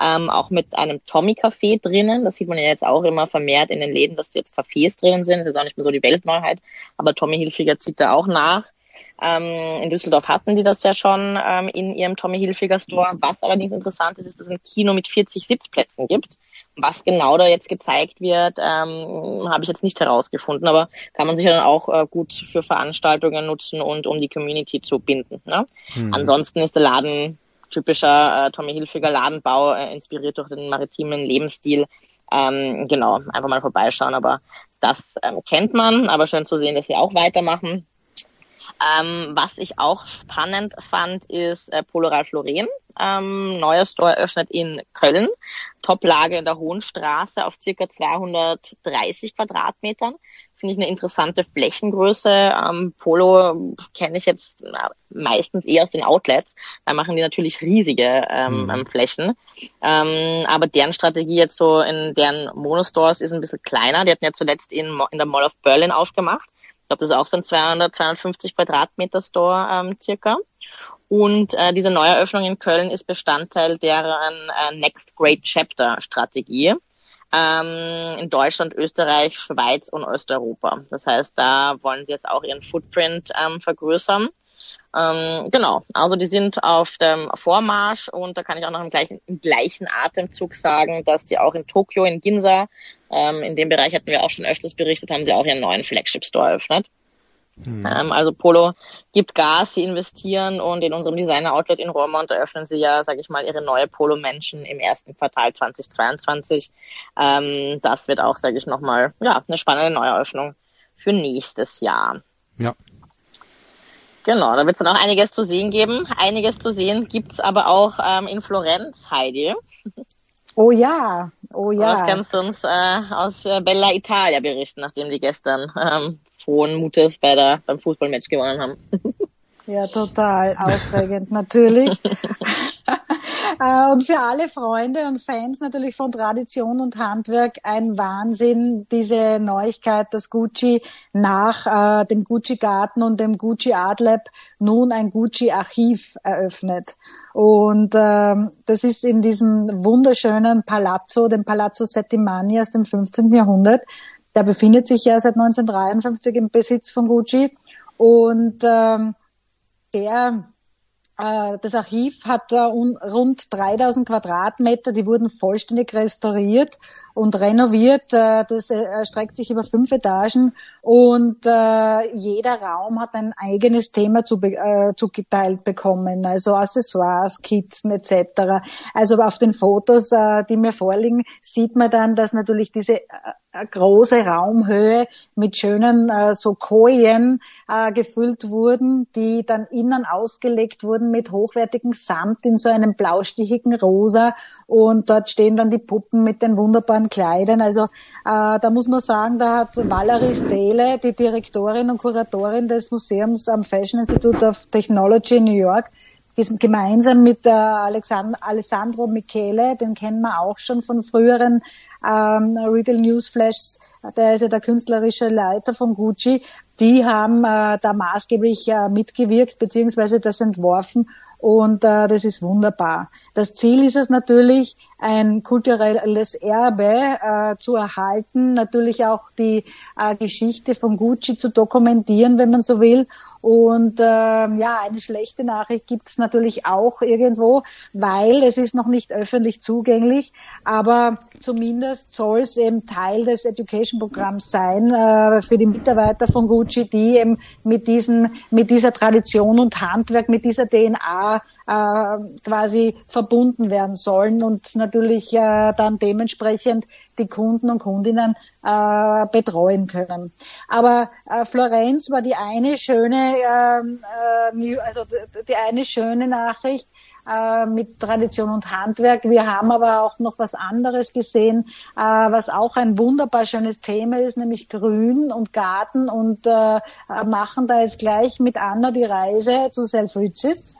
noch mit einem Tommy-Café drinnen. Das sieht man ja jetzt auch immer vermehrt in den Läden, dass da jetzt Cafés drinnen sind. Das ist auch nicht mehr so die Weltneuheit, aber Tommy Hilfiger zieht da auch nach. Ähm, in Düsseldorf hatten die das ja schon ähm, in ihrem Tommy Hilfiger Store. Was allerdings interessant ist, ist, dass es ein Kino mit vierzig Sitzplätzen gibt. Was genau da jetzt gezeigt wird, ähm, habe ich jetzt nicht herausgefunden, aber kann man sich ja dann auch äh, gut für Veranstaltungen nutzen und um die Community zu binden. Ne? Mhm. Ansonsten ist der Laden typischer äh, Tommy Hilfiger Ladenbau, äh, inspiriert durch den maritimen Lebensstil. Ähm, genau, einfach mal vorbeischauen, aber das ähm, kennt man, aber schön zu sehen, dass sie auch weitermachen. Ähm, was ich auch spannend fand, ist äh, Polo Ralph Lauren. Ähm, neuer Store eröffnet in Köln. Toplage in der Hohenstraße auf circa zweihundertdreißig Quadratmetern. Finde ich eine interessante Flächengröße. Ähm, Polo kenne ich jetzt na, meistens eher aus den Outlets. Da machen die natürlich riesige ähm, mhm. Flächen. Ähm, aber deren Strategie jetzt so in deren Monostores ist ein bisschen kleiner. Die hatten ja zuletzt in, in der Mall of Berlin aufgemacht. Ich glaube, das ist auch so ein zweihundert, zweihundertfünfzig Quadratmeter Store ähm, circa. Und äh, diese Neueröffnung in Köln ist Bestandteil deren äh, Next Great Chapter Strategie ähm, in Deutschland, Österreich, Schweiz und Osteuropa. Das heißt, da wollen sie jetzt auch ihren Footprint ähm, vergrößern. Ähm, genau, also die sind auf dem Vormarsch und da kann ich auch noch im gleichen, im gleichen Atemzug sagen, dass die auch in Tokio, in Ginza, ähm, in dem Bereich hatten wir auch schon öfters berichtet, haben sie auch ihren neuen Flagship-Store eröffnet. Mhm. Ähm, also Polo gibt Gas, sie investieren und in unserem Designer-Outlet in Roermond eröffnen sie ja, sage ich mal, ihre neue Polo-Menschen im ersten Quartal zweitausendzweiundzwanzig. Ähm, das wird auch, sage ich nochmal, ja, eine spannende Neueröffnung für nächstes Jahr. Ja. Genau, da wird es dann auch einiges zu sehen geben. Einiges zu sehen gibt's aber auch ähm, in Florenz, Heidi. Oh ja, oh ja. Was kannst du uns äh, aus äh, Bella Italia berichten, nachdem die gestern ähm, frohen Mutes bei der beim Fußballmatch gewonnen haben? Ja, total aufregend natürlich. Und für alle Freunde und Fans natürlich von Tradition und Handwerk ein Wahnsinn, diese Neuigkeit, dass Gucci nach äh, dem Gucci Garten und dem Gucci Art Lab nun ein Gucci Archiv eröffnet. Und ähm, das ist in diesem wunderschönen Palazzo, dem Palazzo Settimani aus dem fünfzehnten Jahrhundert. Der befindet sich ja seit neunzehnhundertdreiundfünfzig im Besitz von Gucci. Und ähm, der Das Archiv hat uh, rund dreitausend Quadratmeter, die wurden vollständig restauriert und renoviert. Uh, das erstreckt sich über fünf Etagen und uh, jeder Raum hat ein eigenes Thema zu, uh, zugeteilt bekommen, also Accessoires, Skizzen et cetera. Also auf den Fotos, uh, die mir vorliegen, sieht man dann, dass natürlich diese uh, große Raumhöhe mit schönen uh, so Kojen uh, gefüllt wurden, die dann innen ausgelegt wurden mit hochwertigem Samt in so einem blaustichigen Rosa und dort stehen dann die Puppen mit den wunderbaren Kleidern. Also äh, da muss man sagen, da hat Valerie Stele, die Direktorin und Kuratorin des Museums am Fashion Institute of Technology in New York, gemeinsam mit äh, Alexand- Alessandro Michele, den kennen wir auch schon von früheren ähm, Retail Newsflashes, der ist ja der künstlerische Leiter von Gucci, die haben äh, da maßgeblich äh, mitgewirkt beziehungsweise das entworfen und äh, das ist wunderbar. Das Ziel ist es natürlich, ein kulturelles Erbe äh, zu erhalten, natürlich auch die äh, Geschichte von Gucci zu dokumentieren, wenn man so will. Und äh, ja, eine schlechte Nachricht gibt es natürlich auch irgendwo, weil es ist noch nicht öffentlich zugänglich, aber zumindest soll es eben Teil des Education-Programms sein äh, für die Mitarbeiter von Gucci, die eben mit diesem, mit dieser Tradition und Handwerk, mit dieser D N A äh, quasi verbunden werden sollen und natürlich äh, dann dementsprechend die Kunden und Kundinnen äh, betreuen können. Aber äh, Florenz war die eine schöne, äh, also die eine schöne Nachricht äh, mit Tradition und Handwerk. Wir haben aber auch noch was anderes gesehen, äh, was auch ein wunderbar schönes Thema ist, nämlich Grün und Garten und äh, machen da jetzt gleich mit Anna die Reise zu Selfridges.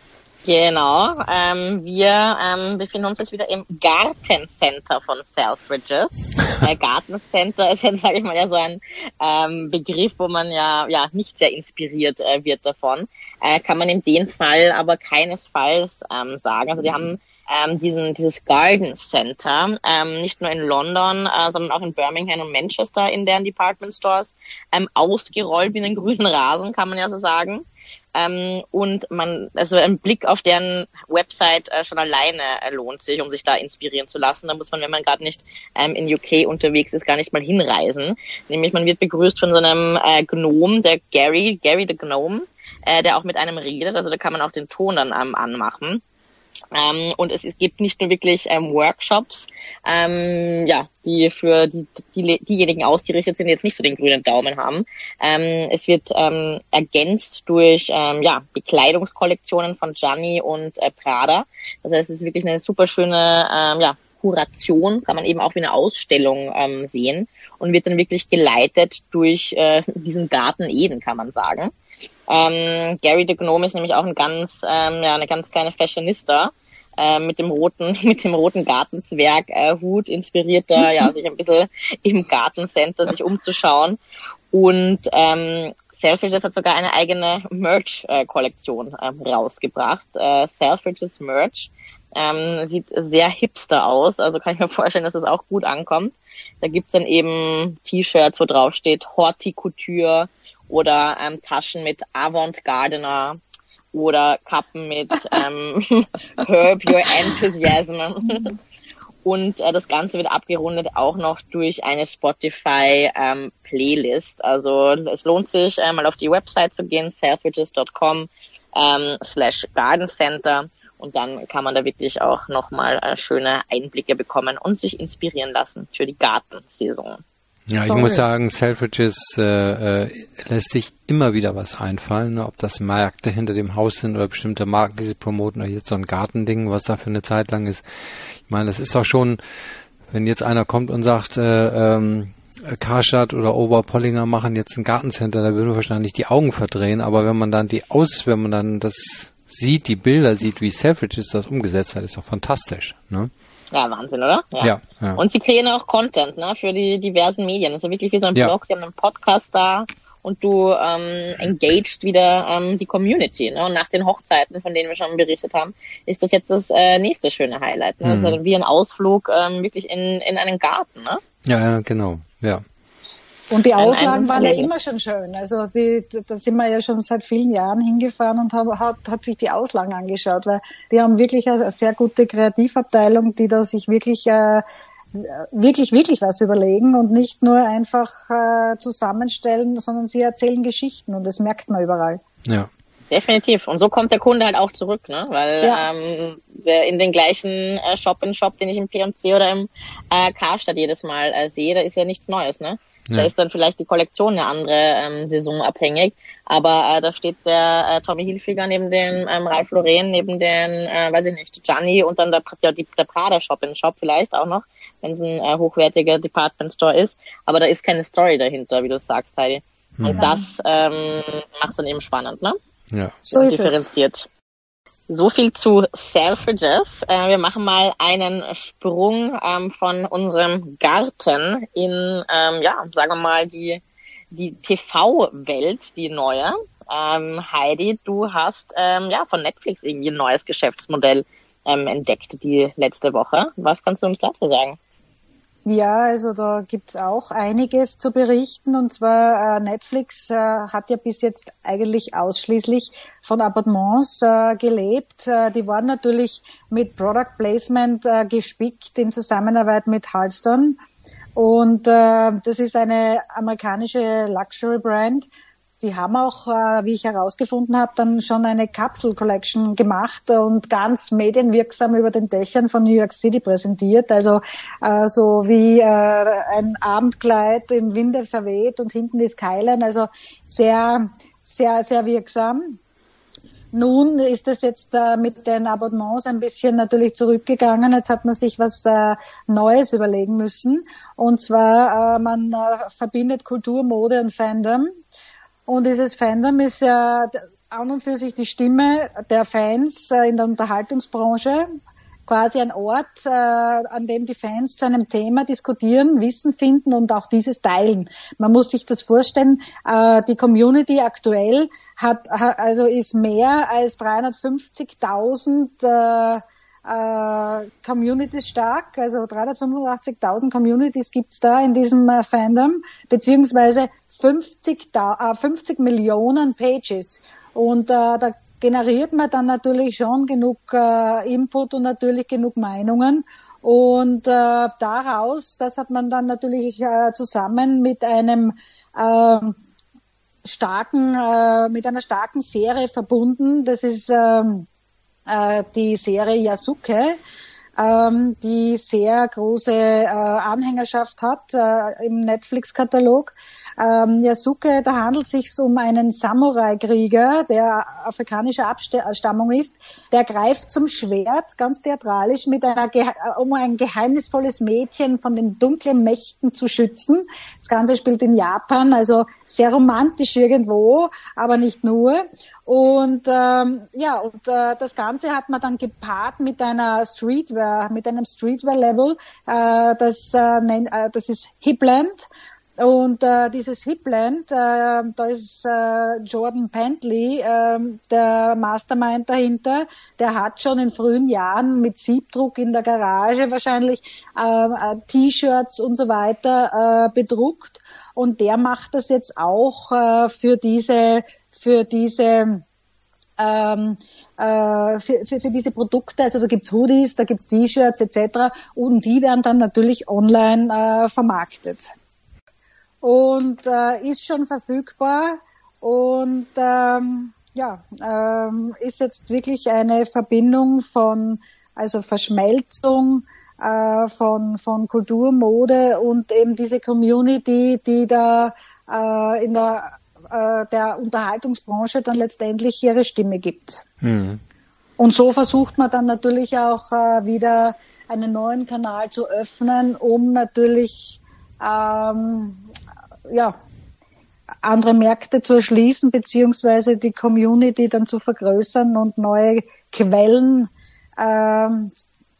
Genau, ähm, wir ähm, befinden uns jetzt wieder im Gartencenter von Selfridges. äh, Gartencenter ist jetzt, sage ich mal, ja so ein ähm, Begriff, wo man ja ja nicht sehr inspiriert äh, wird davon. Äh, kann man in dem Fall aber keinesfalls ähm, sagen. Also die haben ähm, diesen dieses Garden Center ähm, nicht nur in London, äh, sondern auch in Birmingham und Manchester in deren Department Stores ähm, ausgerollt wie einen grünen Rasen, kann man ja so sagen. Ähm, und man, also ein Blick auf deren Website äh, schon alleine äh, lohnt sich, um sich da inspirieren zu lassen. Da muss man, wenn man gerade nicht ähm, in U K unterwegs ist, gar nicht mal hinreisen. Nämlich man wird begrüßt von so einem äh, Gnome, der Gary, Gary the Gnome, äh, der auch mit einem redet. Also da kann man auch den Ton dann ähm, anmachen. Ähm, und es, es gibt nicht nur wirklich ähm, Workshops, ähm, ja, die für die, die diejenigen ausgerichtet sind, die jetzt nicht so den grünen Daumen haben. Ähm, es wird ähm, ergänzt durch ähm, ja Bekleidungskollektionen von Gianni und äh, Prada. Das heißt, es ist wirklich eine super schöne ähm, ja Kuration, kann man eben auch wie eine Ausstellung ähm, sehen und wird dann wirklich geleitet durch äh, diesen Garten Eden, kann man sagen. Ähm, Gary the Gnome ist nämlich auch ein ganz, ähm, ja, eine ganz kleine Fashionista, äh, mit dem roten, mit dem roten Gartenzwerg, äh, Hut inspirierter, ja, sich ein bisschen im Gartencenter sich umzuschauen. Und, ähm, Selfridges hat sogar eine eigene Merch-Kollektion äh, rausgebracht. Äh, Selfridges Merch, ähm, sieht sehr hipster aus, also kann ich mir vorstellen, dass das auch gut ankommt. Da gibt's dann eben T-Shirts, wo drauf steht Horticulture, oder ähm, Taschen mit Avant-Gardener oder Kappen mit ähm, Herb Your Enthusiasm. Und äh, das Ganze wird abgerundet auch noch durch eine Spotify-Playlist. Ähm, also es lohnt sich, äh, mal auf die Website zu gehen, selfridges dot com ähm, slash Garden Center. Und dann kann man da wirklich auch nochmal äh, schöne Einblicke bekommen und sich inspirieren lassen für die Gartensaison. Ja, ich Toll. muss sagen, Selfridges äh, äh, lässt sich immer wieder was einfallen, ne? Ob das Märkte hinter dem Haus sind oder bestimmte Marken, die sie promoten, oder jetzt so ein Gartending, was da für eine Zeit lang ist. Ich meine, das ist doch schon, wenn jetzt einer kommt und sagt, äh, ähm, Karstadt oder Oberpollinger machen jetzt ein Gartencenter, da würden wir wahrscheinlich die Augen verdrehen, aber wenn man dann die Aus, wenn man dann das sieht, die Bilder sieht, wie Selfridges das umgesetzt hat, ist doch fantastisch, ne? Ja, Wahnsinn, oder? Ja. Ja, ja. Und sie kreieren auch Content, ne, für die diversen Medien. Also wirklich wie so ein ja. Blog, die haben einen Podcast da und du ähm, engaged wieder ähm, die Community. Ne? Und nach den Hochzeiten, von denen wir schon berichtet haben, ist das jetzt das äh, nächste schöne Highlight. Ne? Mhm. Also wie ein Ausflug ähm, wirklich in in einen Garten. Ne? Ja, ja, genau. Ja. Und die Auslagen waren ja immer schon schön. Also die, da sind wir ja schon seit vielen Jahren hingefahren und haben, hat, hat sich die Auslagen angeschaut, weil die haben wirklich eine sehr gute Kreativabteilung, die da sich wirklich äh, wirklich, wirklich was überlegen und nicht nur einfach äh, zusammenstellen, sondern sie erzählen Geschichten und das merkt man überall. Ja. Definitiv. Und so kommt der Kunde halt auch zurück, ne? Weil ja. ähm, in den gleichen äh, Shop-in-Shop, den ich im P und C oder im äh, Karstadt jedes Mal äh, sehe, da ist ja nichts Neues, ne? Ja. Da ist dann vielleicht die Kollektion eine andere ähm, Saison abhängig, aber äh, da steht der äh, Tommy Hilfiger neben dem ähm, Ralph Lauren, neben den, äh, weiß ich nicht, Gianni und dann der, ja, die, der Prada Shop in Shop vielleicht auch noch, wenn es ein äh, hochwertiger Department Store ist, aber da ist keine Story dahinter, wie du sagst, Heidi. Mhm. Und das ähm, macht es dann eben spannend, ne? Ja. So ist differenziert. Es. So viel zu Selfridges. Äh, wir machen mal einen Sprung ähm, von unserem Garten in, ähm, ja, sagen wir mal, die die T V-Welt, die neue. Ähm, Heidi, du hast ähm, ja von Netflix irgendwie ein neues Geschäftsmodell ähm, entdeckt die letzte Woche. Was kannst du uns dazu sagen? Ja, also da gibt's auch einiges zu berichten und zwar äh, Netflix äh, hat ja bis jetzt eigentlich ausschließlich von Abonnements äh, gelebt. Äh, die waren natürlich mit Product Placement äh, gespickt in Zusammenarbeit mit Halston und äh, das ist eine amerikanische Luxury Brand. Die haben auch, äh, wie ich herausgefunden habe, dann schon eine Capsule Collection gemacht und ganz medienwirksam über den Dächern von New York City präsentiert. Also äh, so wie äh, ein Abendkleid im Winde verweht und hinten die Skyline. Also sehr, sehr, sehr wirksam. Nun ist es jetzt äh, mit den Abonnements ein bisschen natürlich zurückgegangen. Jetzt hat man sich was äh, Neues überlegen müssen. Und zwar, äh, man äh, verbindet Kultur, Mode und Fandom. Und dieses Fandom ist ja an und für sich die Stimme der Fans in der Unterhaltungsbranche. quasi ein Ort, äh, an dem die Fans zu einem Thema diskutieren, Wissen finden und auch dieses teilen. Man muss sich das vorstellen, äh, die Community aktuell hat, also ist mehr als dreihundertfünfzigtausend äh, äh, Communities stark, also dreihundertfünfundachtzigtausend Communities gibt's da in diesem äh, Fandom, beziehungsweise fünfzig, äh, fünfzig Millionen Pages. Und äh, da generiert man dann natürlich schon genug äh, Input und natürlich genug Meinungen. Und äh, daraus, das hat man dann natürlich äh, zusammen mit einem äh, starken, äh, mit einer starken Serie verbunden. Das ist äh, äh, die Serie Yasuke, ähm, die sehr große äh, Anhängerschaft hat äh, im Netflix-Katalog. Ähm, Yasuke, da handelt es sich um einen Samurai-Krieger, der afrikanischer Abstammung ist. Der greift zum Schwert, ganz theatralisch, mit einer, um ein geheimnisvolles Mädchen von den dunklen Mächten zu schützen. Das Ganze spielt in Japan, also sehr romantisch irgendwo, aber nicht nur. Und ähm, ja, und äh, das Ganze hat man dann gepaart mit einer Streetwear, mit einem Streetwear-Level. Äh, das, äh, nennt, äh, das ist Hipland. Und äh, dieses Hipland, äh, da ist äh, Jordan Bentley, äh, der Mastermind dahinter, der hat schon in frühen Jahren mit Siebdruck in der Garage wahrscheinlich äh, T-Shirts und so weiter äh, bedruckt. Und der macht das jetzt auch äh, für diese, für diese ähm, äh, für, für, für diese Produkte. Also da gibt's Hoodies, da gibt's T-Shirts et cetera. Und die werden dann natürlich online äh, vermarktet. Und äh, ist schon verfügbar und ähm, ja, ähm, ist jetzt wirklich eine Verbindung von, also Verschmelzung äh, von von Kultur, Mode und eben diese Community, die da äh, in der äh, der Unterhaltungsbranche dann letztendlich ihre Stimme gibt. Mhm. Und so versucht man dann natürlich auch äh, wieder einen neuen Kanal zu öffnen, um natürlich ähm, ja, andere Märkte zu erschließen, beziehungsweise die Community dann zu vergrößern und neue Quellen ähm,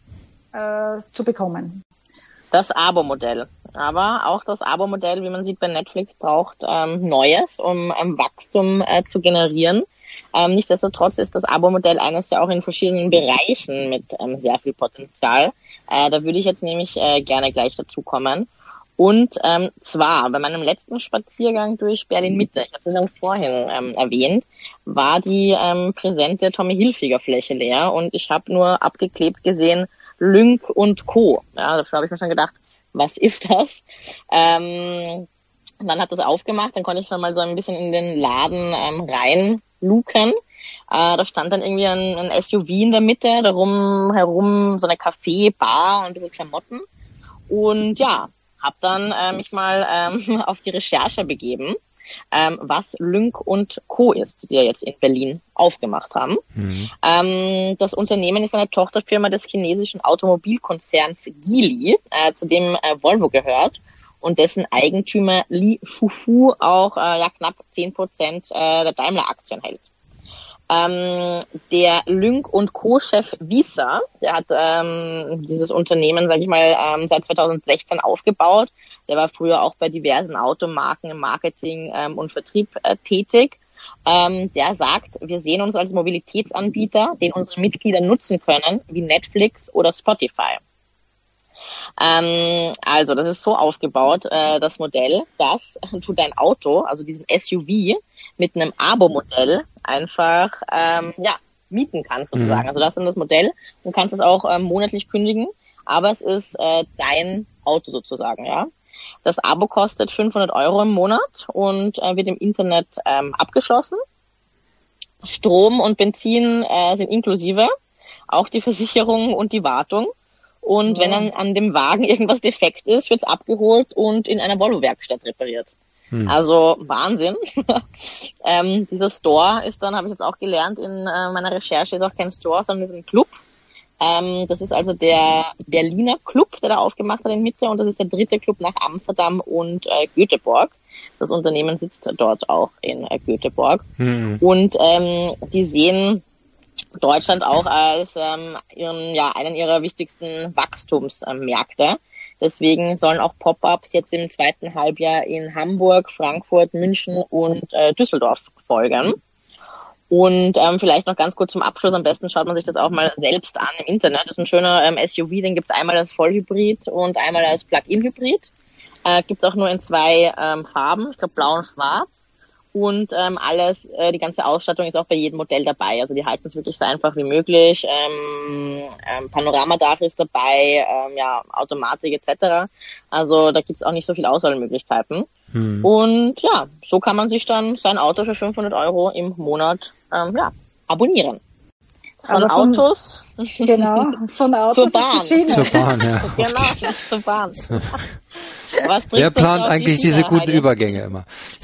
äh, zu bekommen. Das Abo-Modell. Aber auch das Abo-Modell, wie man sieht bei Netflix, braucht ähm, Neues, um ähm, Wachstum äh, zu generieren. Ähm, nichtsdestotrotz ist das Abo-Modell eines ja auch in verschiedenen Bereichen mit ähm, sehr viel Potenzial. Äh, da würde ich jetzt nämlich äh, gerne gleich dazu kommen. Und ähm, zwar bei meinem letzten Spaziergang durch Berlin-Mitte, ich habe es ja vorhin ähm, erwähnt, war die ähm, präsente Tommy Hilfiger Fläche leer und ich habe nur abgeklebt gesehen Lynk und Co. Ja, dafür habe ich mir schon gedacht, was ist das? Ähm, dann hat das aufgemacht, dann konnte ich mal so ein bisschen in den Laden ähm, rein luken. Äh, da stand dann irgendwie ein, ein S U V in der Mitte, darum herum so eine Café, Bar und ein bisschen Klamotten. Und ja, habe dann äh, mich mal ähm, auf die Recherche begeben, ähm, was Lynk und Co. ist, die ja jetzt in Berlin aufgemacht haben. Mhm. Ähm, das Unternehmen ist eine Tochterfirma des chinesischen Automobilkonzerns Geely, äh, zu dem äh, Volvo gehört und dessen Eigentümer Li Shufu auch äh, ja knapp zehn Prozent äh, der Daimler-Aktien hält. Ähm, der Lynk und Co-Chef Wieser, der hat ähm, dieses Unternehmen, sage ich mal, ähm, seit zweitausendsechzehn aufgebaut. Der war früher auch bei diversen Automarken im Marketing ähm, und Vertrieb äh, tätig. Ähm, der sagt, wir sehen uns als Mobilitätsanbieter, den unsere Mitglieder nutzen können, wie Netflix oder Spotify. Ähm, also das ist so aufgebaut, äh, das Modell, dass du dein Auto, also diesen S U V, mit einem Abo-Modell einfach ähm, ja mieten kannst sozusagen. Mhm. Also das ist das Modell. Du kannst es auch ähm, monatlich kündigen, aber es ist äh, dein Auto sozusagen, ja. Das Abo kostet fünfhundert Euro im Monat und äh, wird im Internet ähm, abgeschlossen. Strom und Benzin äh, sind inklusive, auch die Versicherung und die Wartung. Und ja. wenn dann an dem Wagen irgendwas defekt ist, wird's abgeholt und in einer Volvo-Werkstatt repariert. Hm. Also Wahnsinn. ähm, dieser Store ist dann, habe ich jetzt auch gelernt in äh, meiner Recherche, ist auch kein Store, sondern ist ein Club. Ähm, das ist also der Berliner Club, der da aufgemacht hat in Mitte und das ist der dritte Club nach Amsterdam und äh, Göteborg. Das Unternehmen sitzt dort auch in äh, Göteborg. Hm. Und ähm, die sehen Deutschland auch als ähm, ihren, ja, einen ihrer wichtigsten Wachstumsmärkte. Deswegen sollen auch Pop-ups jetzt im zweiten Halbjahr in Hamburg, Frankfurt, München und äh, Düsseldorf folgen. Und ähm, vielleicht noch ganz kurz zum Abschluss, am besten schaut man sich das auch mal selbst an im Internet. Das ist ein schöner ähm, S U V, den gibt's einmal als Vollhybrid und einmal als Plug-in-Hybrid. Äh, gibt's auch nur in zwei ähm, Farben, ich glaube blau und schwarz. Und ähm, alles, äh, die ganze Ausstattung ist auch bei jedem Modell dabei. Also die halten es wirklich so einfach wie möglich. Ähm, ähm, Panoramadach ist dabei, ähm, ja, Automatik et cetera. Also da gibt's auch nicht so viele Auswahlmöglichkeiten. Hm. Und ja, so kann man sich dann sein Auto für fünfhundert Euro im Monat ähm, ja, abonnieren. Von, von Autos, genau, von Autos zur Bahn. Zur Bahn, ja. Genau, zur Bahn. Was Wer plant eigentlich die diese guten Heidi? Übergänge immer?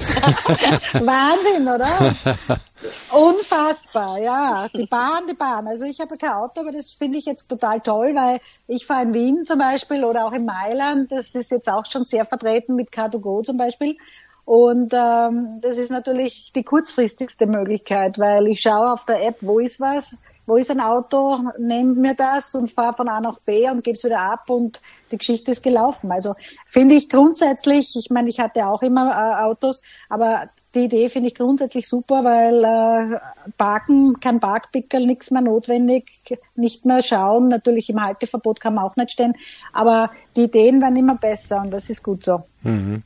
Wahnsinn, oder? Unfassbar, ja. Die Bahn, die Bahn. Also ich habe kein Auto, aber das finde ich jetzt total toll, weil ich fahre in Wien zum Beispiel oder auch in Mailand. Das ist jetzt auch schon sehr vertreten mit Car to Go zum Beispiel. Und ähm, das ist natürlich die kurzfristigste Möglichkeit, weil ich schaue auf der App, wo ist was, wo ist ein Auto, nehme mir das und fahre von A nach B und gebe es wieder ab und die Geschichte ist gelaufen. Also finde ich grundsätzlich, ich meine, ich hatte auch immer äh, Autos, aber die Idee finde ich grundsätzlich super, weil äh, Parken, kein Parkpickel, nichts mehr notwendig, nicht mehr schauen. Natürlich im Halteverbot kann man auch nicht stehen, aber die Ideen werden immer besser und das ist gut so. Mhm.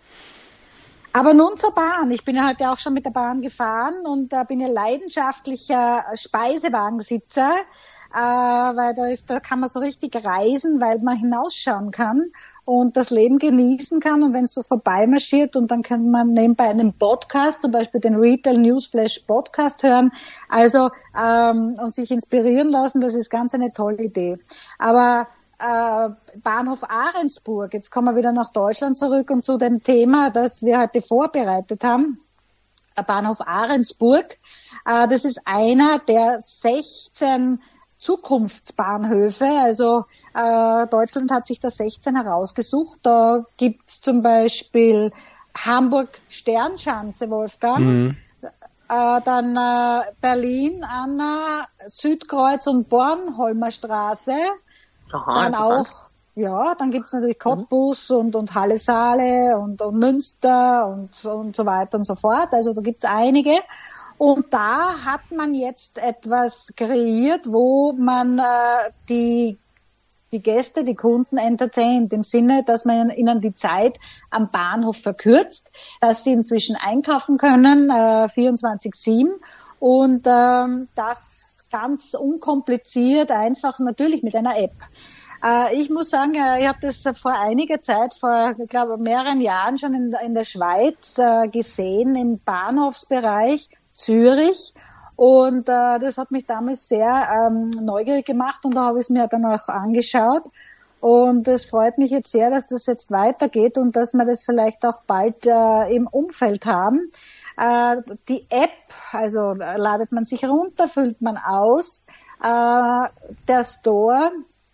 Aber nun zur Bahn. Ich bin ja heute auch schon mit der Bahn gefahren und da äh, bin ja leidenschaftlicher Speisewagensitzer, äh, weil da ist, da kann man so richtig reisen, weil man hinausschauen kann und das Leben genießen kann. Und wenn es so vorbei marschiert und dann kann man nebenbei einen Podcast, zum Beispiel den Retail Newsflash Podcast hören, also ähm, und sich inspirieren lassen, das ist ganz eine tolle Idee. Aber Äh, Bahnhof Ahrensburg. Jetzt kommen wir wieder nach Deutschland zurück und zu dem Thema, das wir heute vorbereitet haben. Bahnhof Ahrensburg. Äh, das ist einer der sechzehn Zukunftsbahnhöfe. Also äh, Deutschland hat sich da sechzehn herausgesucht. Da gibt's zum Beispiel Hamburg Sternschanze, Wolfgang. Mhm. Äh, dann äh, Berlin, Anna, Südkreuz und Bornholmer Straße. Aha, dann auch, ja, dann gibt's natürlich Cottbus mhm. und, und Halle Saale und, und Münster und, und so weiter und so fort. Also da gibt's einige. Und da hat man jetzt etwas kreiert, wo man äh, die, die Gäste, die Kunden entertaint, im Sinne, dass man ihnen die Zeit am Bahnhof verkürzt, dass sie inzwischen einkaufen können, äh, vierundzwanzig sieben und ähm, das ganz unkompliziert, einfach natürlich mit einer App. Äh, ich muss sagen, äh, ich habe das vor einiger Zeit, vor ich glaube mehreren Jahren schon in, in der Schweiz äh, gesehen, im Bahnhofsbereich Zürich. Und äh, das hat mich damals sehr ähm, neugierig gemacht und da habe ich es mir dann auch angeschaut. Und es freut mich jetzt sehr, dass das jetzt weitergeht und dass wir das vielleicht auch bald äh, im Umfeld haben. Äh, die App, also äh, ladet man sich runter, füllt man aus. Äh, der Store,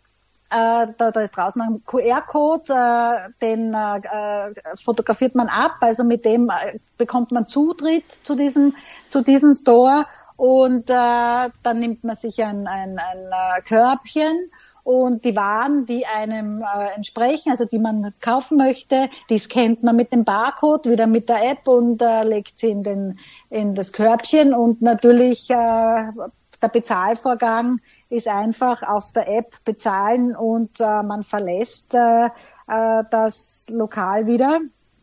äh, da, da ist draußen ein Q R-Code, äh, den äh, fotografiert man ab, also mit dem äh, bekommt man Zutritt zu diesem, zu diesem Store und äh, dann nimmt man sich ein, ein, ein äh, Körbchen. Und die Waren, die einem äh, entsprechen, also die man kaufen möchte, die scannt man mit dem Barcode, wieder mit der App und äh, legt sie in, den, in das Körbchen. Und natürlich äh, der Bezahlvorgang ist einfach auf der App bezahlen und äh, man verlässt äh, äh, das Lokal wieder.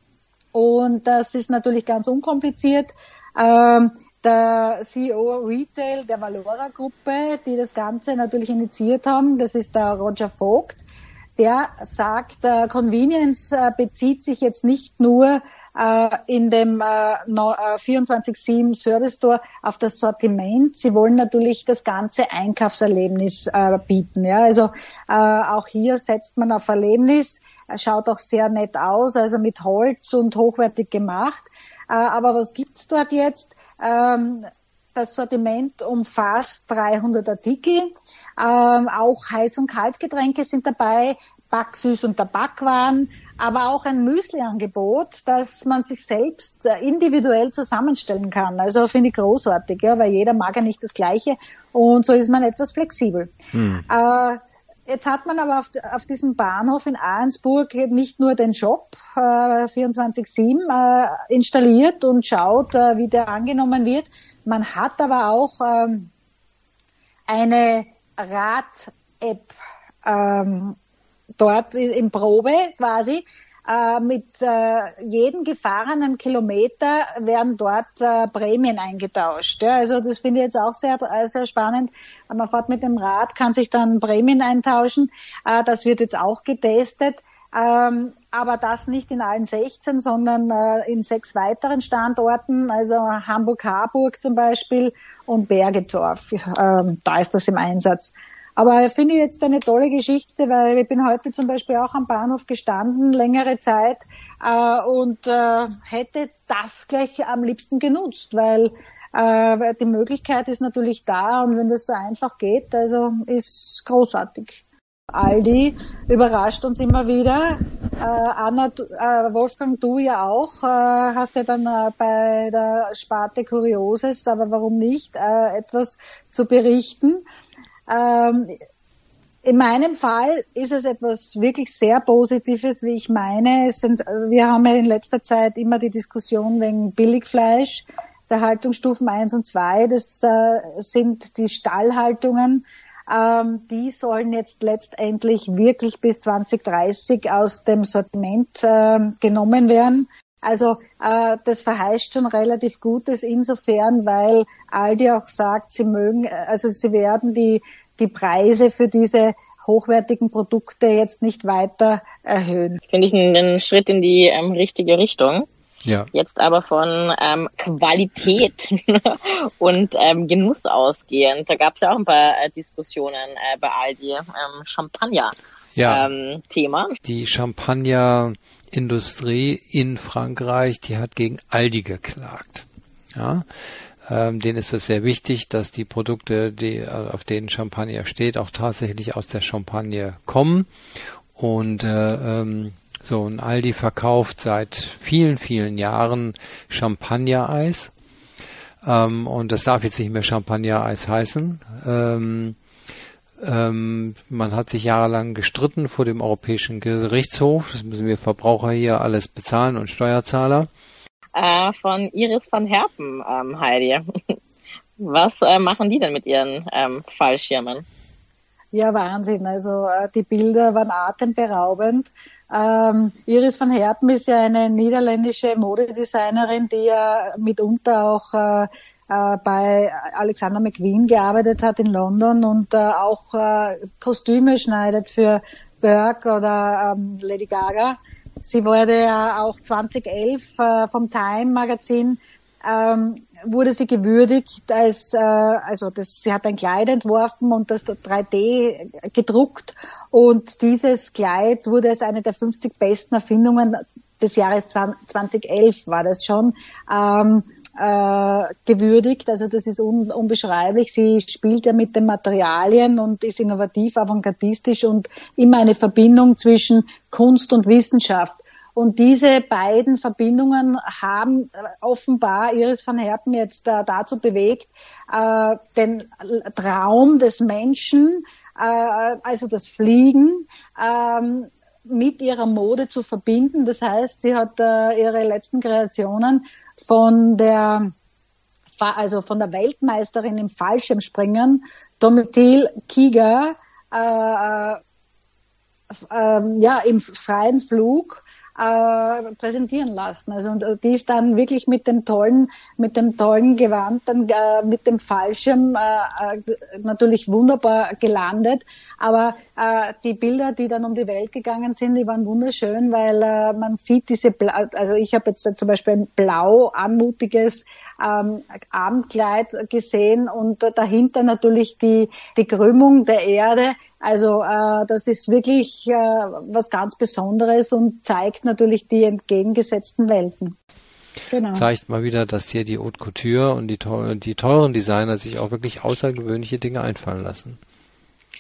Und das ist natürlich ganz unkompliziert. Ähm, Der C E O Retail der Valora-Gruppe, die das Ganze natürlich initiiert haben, das ist der Roger Vogt, der sagt, äh, Convenience äh, bezieht sich jetzt nicht nur äh, in dem äh, no, äh, vierundzwanzig sieben Service Store auf das Sortiment, sie wollen natürlich das ganze Einkaufserlebnis äh, bieten. Ja? Also äh, auch hier setzt man auf Erlebnis, schaut auch sehr nett aus, also mit Holz und hochwertig gemacht. Äh, aber was gibt's dort jetzt? Ähm, das Sortiment umfasst dreihundert Artikel. Ähm, auch Heiß- und Kaltgetränke sind dabei. Backsüß- und Tabakwaren, aber auch ein Müsli-Angebot, das man sich selbst individuell zusammenstellen kann. Also finde ich großartig, ja, weil jeder mag ja nicht das Gleiche und so ist man etwas flexibel. Hm. Äh, jetzt hat man aber auf, auf diesem Bahnhof in Ahrensburg nicht nur den Shop äh, vierundzwanzig sieben äh, installiert und schaut, äh, wie der angenommen wird. Man hat aber auch ähm, eine Rad-App ähm, dort in Probe quasi. Äh, mit äh, jedem gefahrenen Kilometer werden dort äh, Prämien eingetauscht. Ja, also das finde ich jetzt auch sehr, sehr spannend. Man fährt mit dem Rad, kann sich dann Prämien eintauschen. Äh, das wird jetzt auch getestet. Ähm, aber das nicht in allen sechzehn, sondern äh, in sechs weiteren Standorten, also Hamburg-Harburg zum Beispiel und Bergedorf. Äh, da ist das im Einsatz. Aber finde ich jetzt eine tolle Geschichte, weil ich bin heute zum Beispiel auch am Bahnhof gestanden, längere Zeit, äh, und äh, hätte das gleich am liebsten genutzt, weil äh, die Möglichkeit ist natürlich da und wenn das so einfach geht, also ist großartig. Aldi überrascht uns immer wieder. Äh, Anna, du, äh, Wolfgang, du ja auch, äh, hast ja dann äh, bei der Sparte Kurioses, aber warum nicht, äh, etwas zu berichten. Ähm, in meinem Fall ist es etwas wirklich sehr Positives, wie ich meine. Es sind, wir haben ja in letzter Zeit immer die Diskussion wegen Billigfleisch, der Haltungsstufen eins und zwei. Das äh, sind die Stallhaltungen. Ähm, die sollen jetzt letztendlich wirklich bis zwanzig dreißig aus dem Sortiment äh, genommen werden. Also äh, das verheißt schon relativ Gutes insofern, weil Aldi auch sagt, sie mögen, also sie werden die die Preise für diese hochwertigen Produkte jetzt nicht weiter erhöhen. Finde ich einen Schritt in die ähm, richtige Richtung. Ja. Jetzt aber von ähm, Qualität und ähm, Genuss ausgehend. Da gab es ja auch ein paar äh, Diskussionen äh, bei Aldi. Ähm, Champagner. Ja. Ähm, Thema. Die Champagnerindustrie in Frankreich, die hat gegen Aldi geklagt. Ja. Ähm, denen ist es sehr wichtig, dass die Produkte, die, auf denen Champagner steht, auch tatsächlich aus der Champagne kommen. Und äh, ähm, so ein Aldi verkauft seit vielen, vielen Jahren Champagnereis. Ähm, und das darf jetzt nicht mehr Champagnereis heißen. Ähm, ähm, man hat sich jahrelang gestritten vor dem Europäischen Gerichtshof. Das müssen wir Verbraucher hier alles bezahlen und Steuerzahler. Äh, von Iris van Herpen, ähm, Heidi. Was äh, machen die denn mit ihren ähm, Fallschirmen? Ja, Wahnsinn. Also äh, die Bilder waren atemberaubend. Ähm, Iris van Herpen ist ja eine niederländische Modedesignerin, die ja mitunter auch äh, äh, bei Alexander McQueen gearbeitet hat in London und äh, auch äh, Kostüme schneidet für Burke oder ähm, Lady Gaga. Sie wurde ja auch zwanzig elf äh, vom Time Magazin ähm, wurde sie gewürdigt als äh, also das sie hat ein Kleid entworfen und das drei D gedruckt und dieses Kleid wurde als eine der fünfzig besten Erfindungen des Jahres zwanzig elf war das schon ähm, äh, gewürdigt, also das ist un, unbeschreiblich. Sie spielt ja mit den Materialien und ist innovativ, avantgardistisch und immer eine Verbindung zwischen Kunst und Wissenschaft. Und diese beiden Verbindungen haben offenbar Iris van Herpen jetzt äh, dazu bewegt, äh, den Traum des Menschen, äh, also das Fliegen, äh, mit ihrer Mode zu verbinden. Das heißt, sie hat äh, ihre letzten Kreationen von der also von der Weltmeisterin im Fallschirmspringen, Domitille Kiger, äh, äh, ja, im freien Flug äh, präsentieren lassen. Also und die ist dann wirklich mit dem tollen, mit dem tollen Gewand, dann äh, mit dem Fallschirm äh, natürlich wunderbar gelandet. Aber äh, die Bilder, die dann um die Welt gegangen sind, die waren wunderschön, weil äh, man sieht diese, Blau, also ich habe jetzt zum Beispiel ein blau anmutiges ähm, Abendkleid gesehen und äh, dahinter natürlich die die Krümmung der Erde. Also äh, das ist wirklich äh, was ganz Besonderes und zeigt natürlich die entgegengesetzten Welten. Genau. Zeigt mal wieder, dass hier die Haute Couture und die, teuren, die teuren Designer sich auch wirklich außergewöhnliche Dinge einfallen lassen.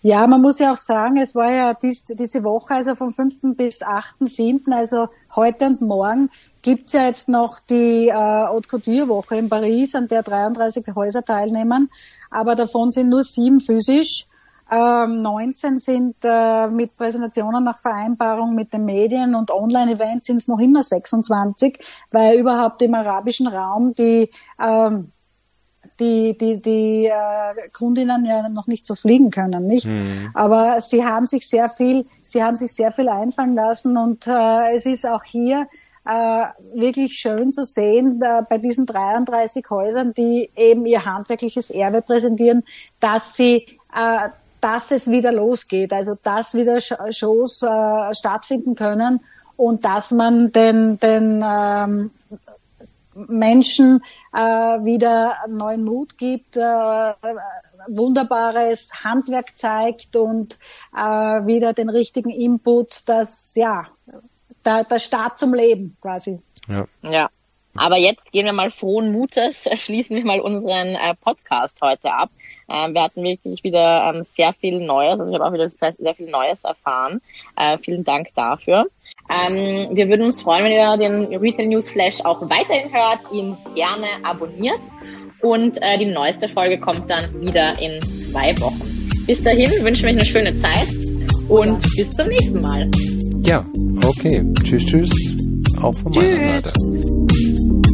Ja, man muss ja auch sagen, es war ja dies, diese Woche, also vom fünften bis achten siebten, also heute und morgen, gibt's ja jetzt noch die äh, Haute Couture Woche in Paris, an der dreiunddreißig Häuser teilnehmen, aber davon sind nur sieben physisch. Ähm, neunzehn sind äh, mit Präsentationen nach Vereinbarung mit den Medien und Online-Events sind es noch immer sechsundzwanzig, weil überhaupt im arabischen Raum die ähm, die die die äh, Kundinnen ja noch nicht so fliegen können, nicht? Mhm. Aber sie haben sich sehr viel, sie haben sich sehr viel einfallen lassen und äh, es ist auch hier äh, wirklich schön zu sehen äh, bei diesen dreiunddreißig Häusern, die eben ihr handwerkliches Erbe präsentieren, dass sie äh, dass es wieder losgeht, also dass wieder Shows äh, stattfinden können und dass man den, den ähm, Menschen äh, wieder neuen Mut gibt, äh, wunderbares Handwerk zeigt und äh, wieder den richtigen Input, das ja der, der Start zum Leben quasi. Ja. Ja. Aber jetzt gehen wir mal frohen Mutes, schließen wir mal unseren äh, Podcast heute ab. Ähm, wir hatten wirklich wieder ähm, sehr viel Neues, also ich habe auch wieder sehr viel Neues erfahren. Äh, vielen Dank dafür. Ähm, wir würden uns freuen, wenn ihr den Retail News Flash auch weiterhin hört, ihn gerne abonniert und äh, die neueste Folge kommt dann wieder in zwei Wochen. Bis dahin wünschen wir euch eine schöne Zeit und bis zum nächsten Mal. Ja, okay. Tschüss, tschüss. Auch von meiner Seite.